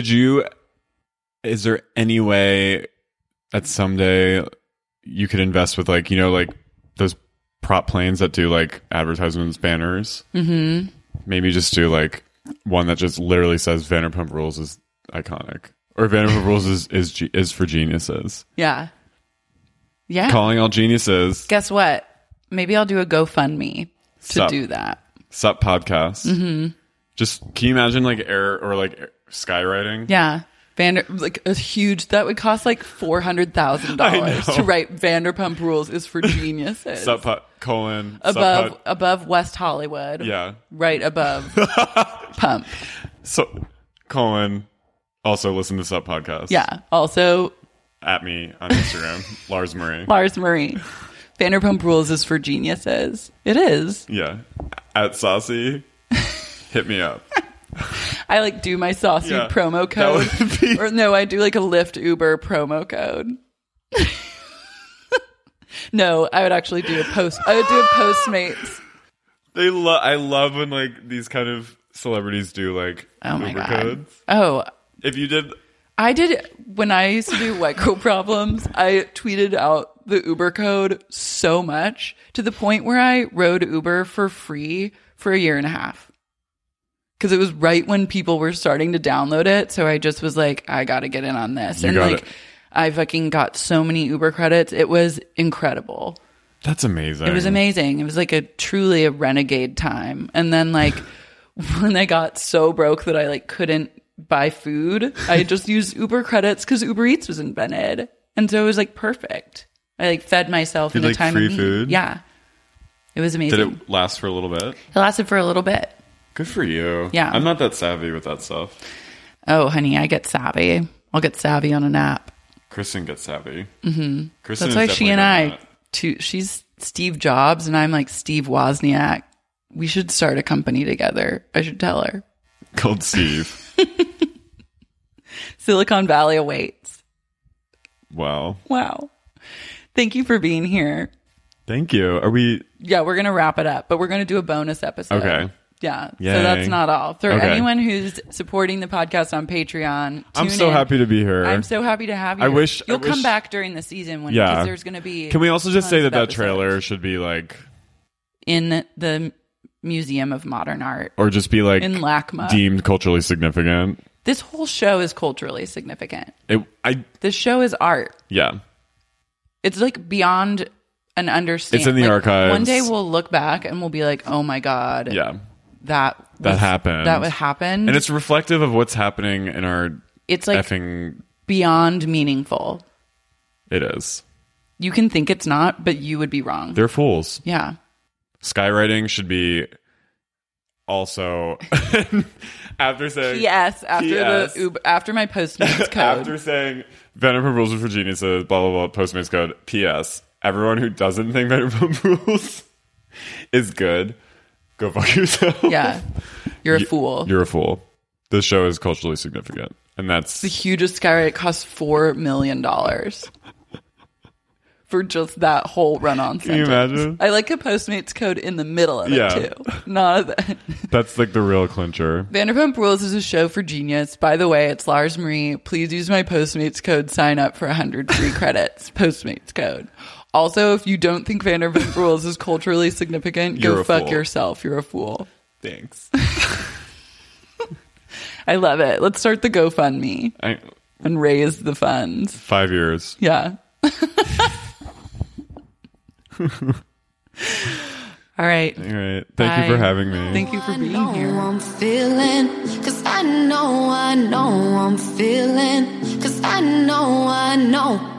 Is there any way that someday you could invest with like, you know, like those prop planes that do like advertisements, banners? Mm-hmm. Maybe just do like one that just literally says Vanderpump Rules is iconic, or Vanderpump Rules is for geniuses. Yeah. Yeah. Calling all geniuses. Guess what? Maybe I'll do a GoFundMe to do that. Sup podcast. Mm-hmm. Just, can you imagine like skywriting? Yeah. Like a huge, that would cost like $400,000 to write Vanderpump Rules is for geniuses. Above West Hollywood. Yeah. Right above Pump. So, also listen to Sup podcast. Yeah. Also, at me on Instagram, Lars Murray. Lars Murray. Vanderpump Rules is for geniuses. It is. Yeah. At Saucy, hit me up. I like do my Saucy promo code. Or no, I do like a Lyft Uber promo code. No, I would actually do I would do a Postmates. I love when like these kind of celebrities do like Uber codes. Oh. If you did... I did, when I used to do White Girl Problems, I tweeted out the Uber code so much to the point where I rode Uber for free for 1.5 years. Because it was right when people were starting to download it. So I just was like, I got to get in on this. I fucking got so many Uber credits. It was incredible. That's amazing. It was amazing. It was like truly a renegade time. And then like when I got so broke that I like couldn't buy food, I just used Uber credits because Uber Eats was invented, and so it was like perfect. I like fed myself in a time free of need. Food. Yeah, it was amazing. Did it last for a little bit? It lasted for a little bit. Good for you. Yeah, I'm not that savvy with that stuff. Oh, honey, I get savvy. I'll get savvy on an app. Kristen gets savvy. Mm-hmm. That's why she and I. She's Steve Jobs, and I'm like Steve Wozniak. We should start a company together. I should tell her. Called Steve. Silicon Valley awaits. Wow. Thank you for being here. Thank you. Are we... Yeah, we're going to wrap it up, but we're going to do a bonus episode. Okay. Yeah. Yay. So that's not all. For anyone who's supporting the podcast on Patreon, I'm so happy to be here. I'm so happy to have you. You'll come back during the season because there's going to be... Can we also just say that trailer should be like... in the Museum of Modern Art. Or just be like... in LACMA. Deemed culturally significant. This whole show is culturally significant. This show is art. Yeah. It's like beyond an understanding. It's in the archives. One day we'll look back and we'll be like, oh my God. Yeah. That happened. That would happen. And it's reflective of what's happening in our it's like effing... beyond meaningful. It is. You can think it's not, but you would be wrong. They're fools. Yeah. Skywriting should be also... After saying... P.S. After my Postmates code. After saying Vanderpump Rules are for geniuses, blah, blah, blah, Postmates code, P.S. Everyone who doesn't think Vanderpump Rules is good, go fuck yourself. Yeah. You're a fool. You're a fool. This show is culturally significant. And that's... The hugest skywrite cost $4 million. For just that whole run-on sentence. Can you imagine? I like a Postmates code in the middle of it, too. Not that. That's like the real clincher. Vanderpump Rules is a show for genius. By the way, it's Lars Marie. Please use my Postmates code. Sign up for 100 free credits. Postmates code. Also, if you don't think Vanderpump Rules is culturally significant, go fuck yourself. You're a fool. Thanks. I love it. Let's start the GoFundMe and raise the funds. 5 years. Yeah. All right. Thank you for having me. Thank you for being here. I'm feeling, 'cause I know I'm feeling, 'cause I know.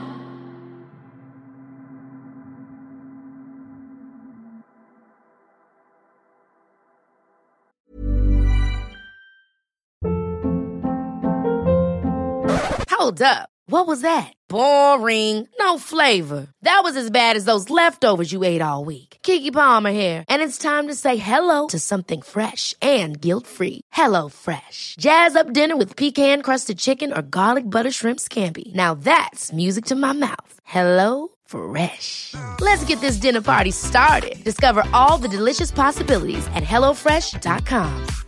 Hold up. What was that? Boring. No flavor. That was as bad as those leftovers you ate all week. Keke Palmer here, and it's time to say hello to something fresh and guilt-free. Hello Fresh. Jazz up dinner with pecan-crusted chicken or garlic butter shrimp scampi. Now that's music to my mouth. Hello Fresh. Let's get this dinner party started. Discover all the delicious possibilities at HelloFresh.com.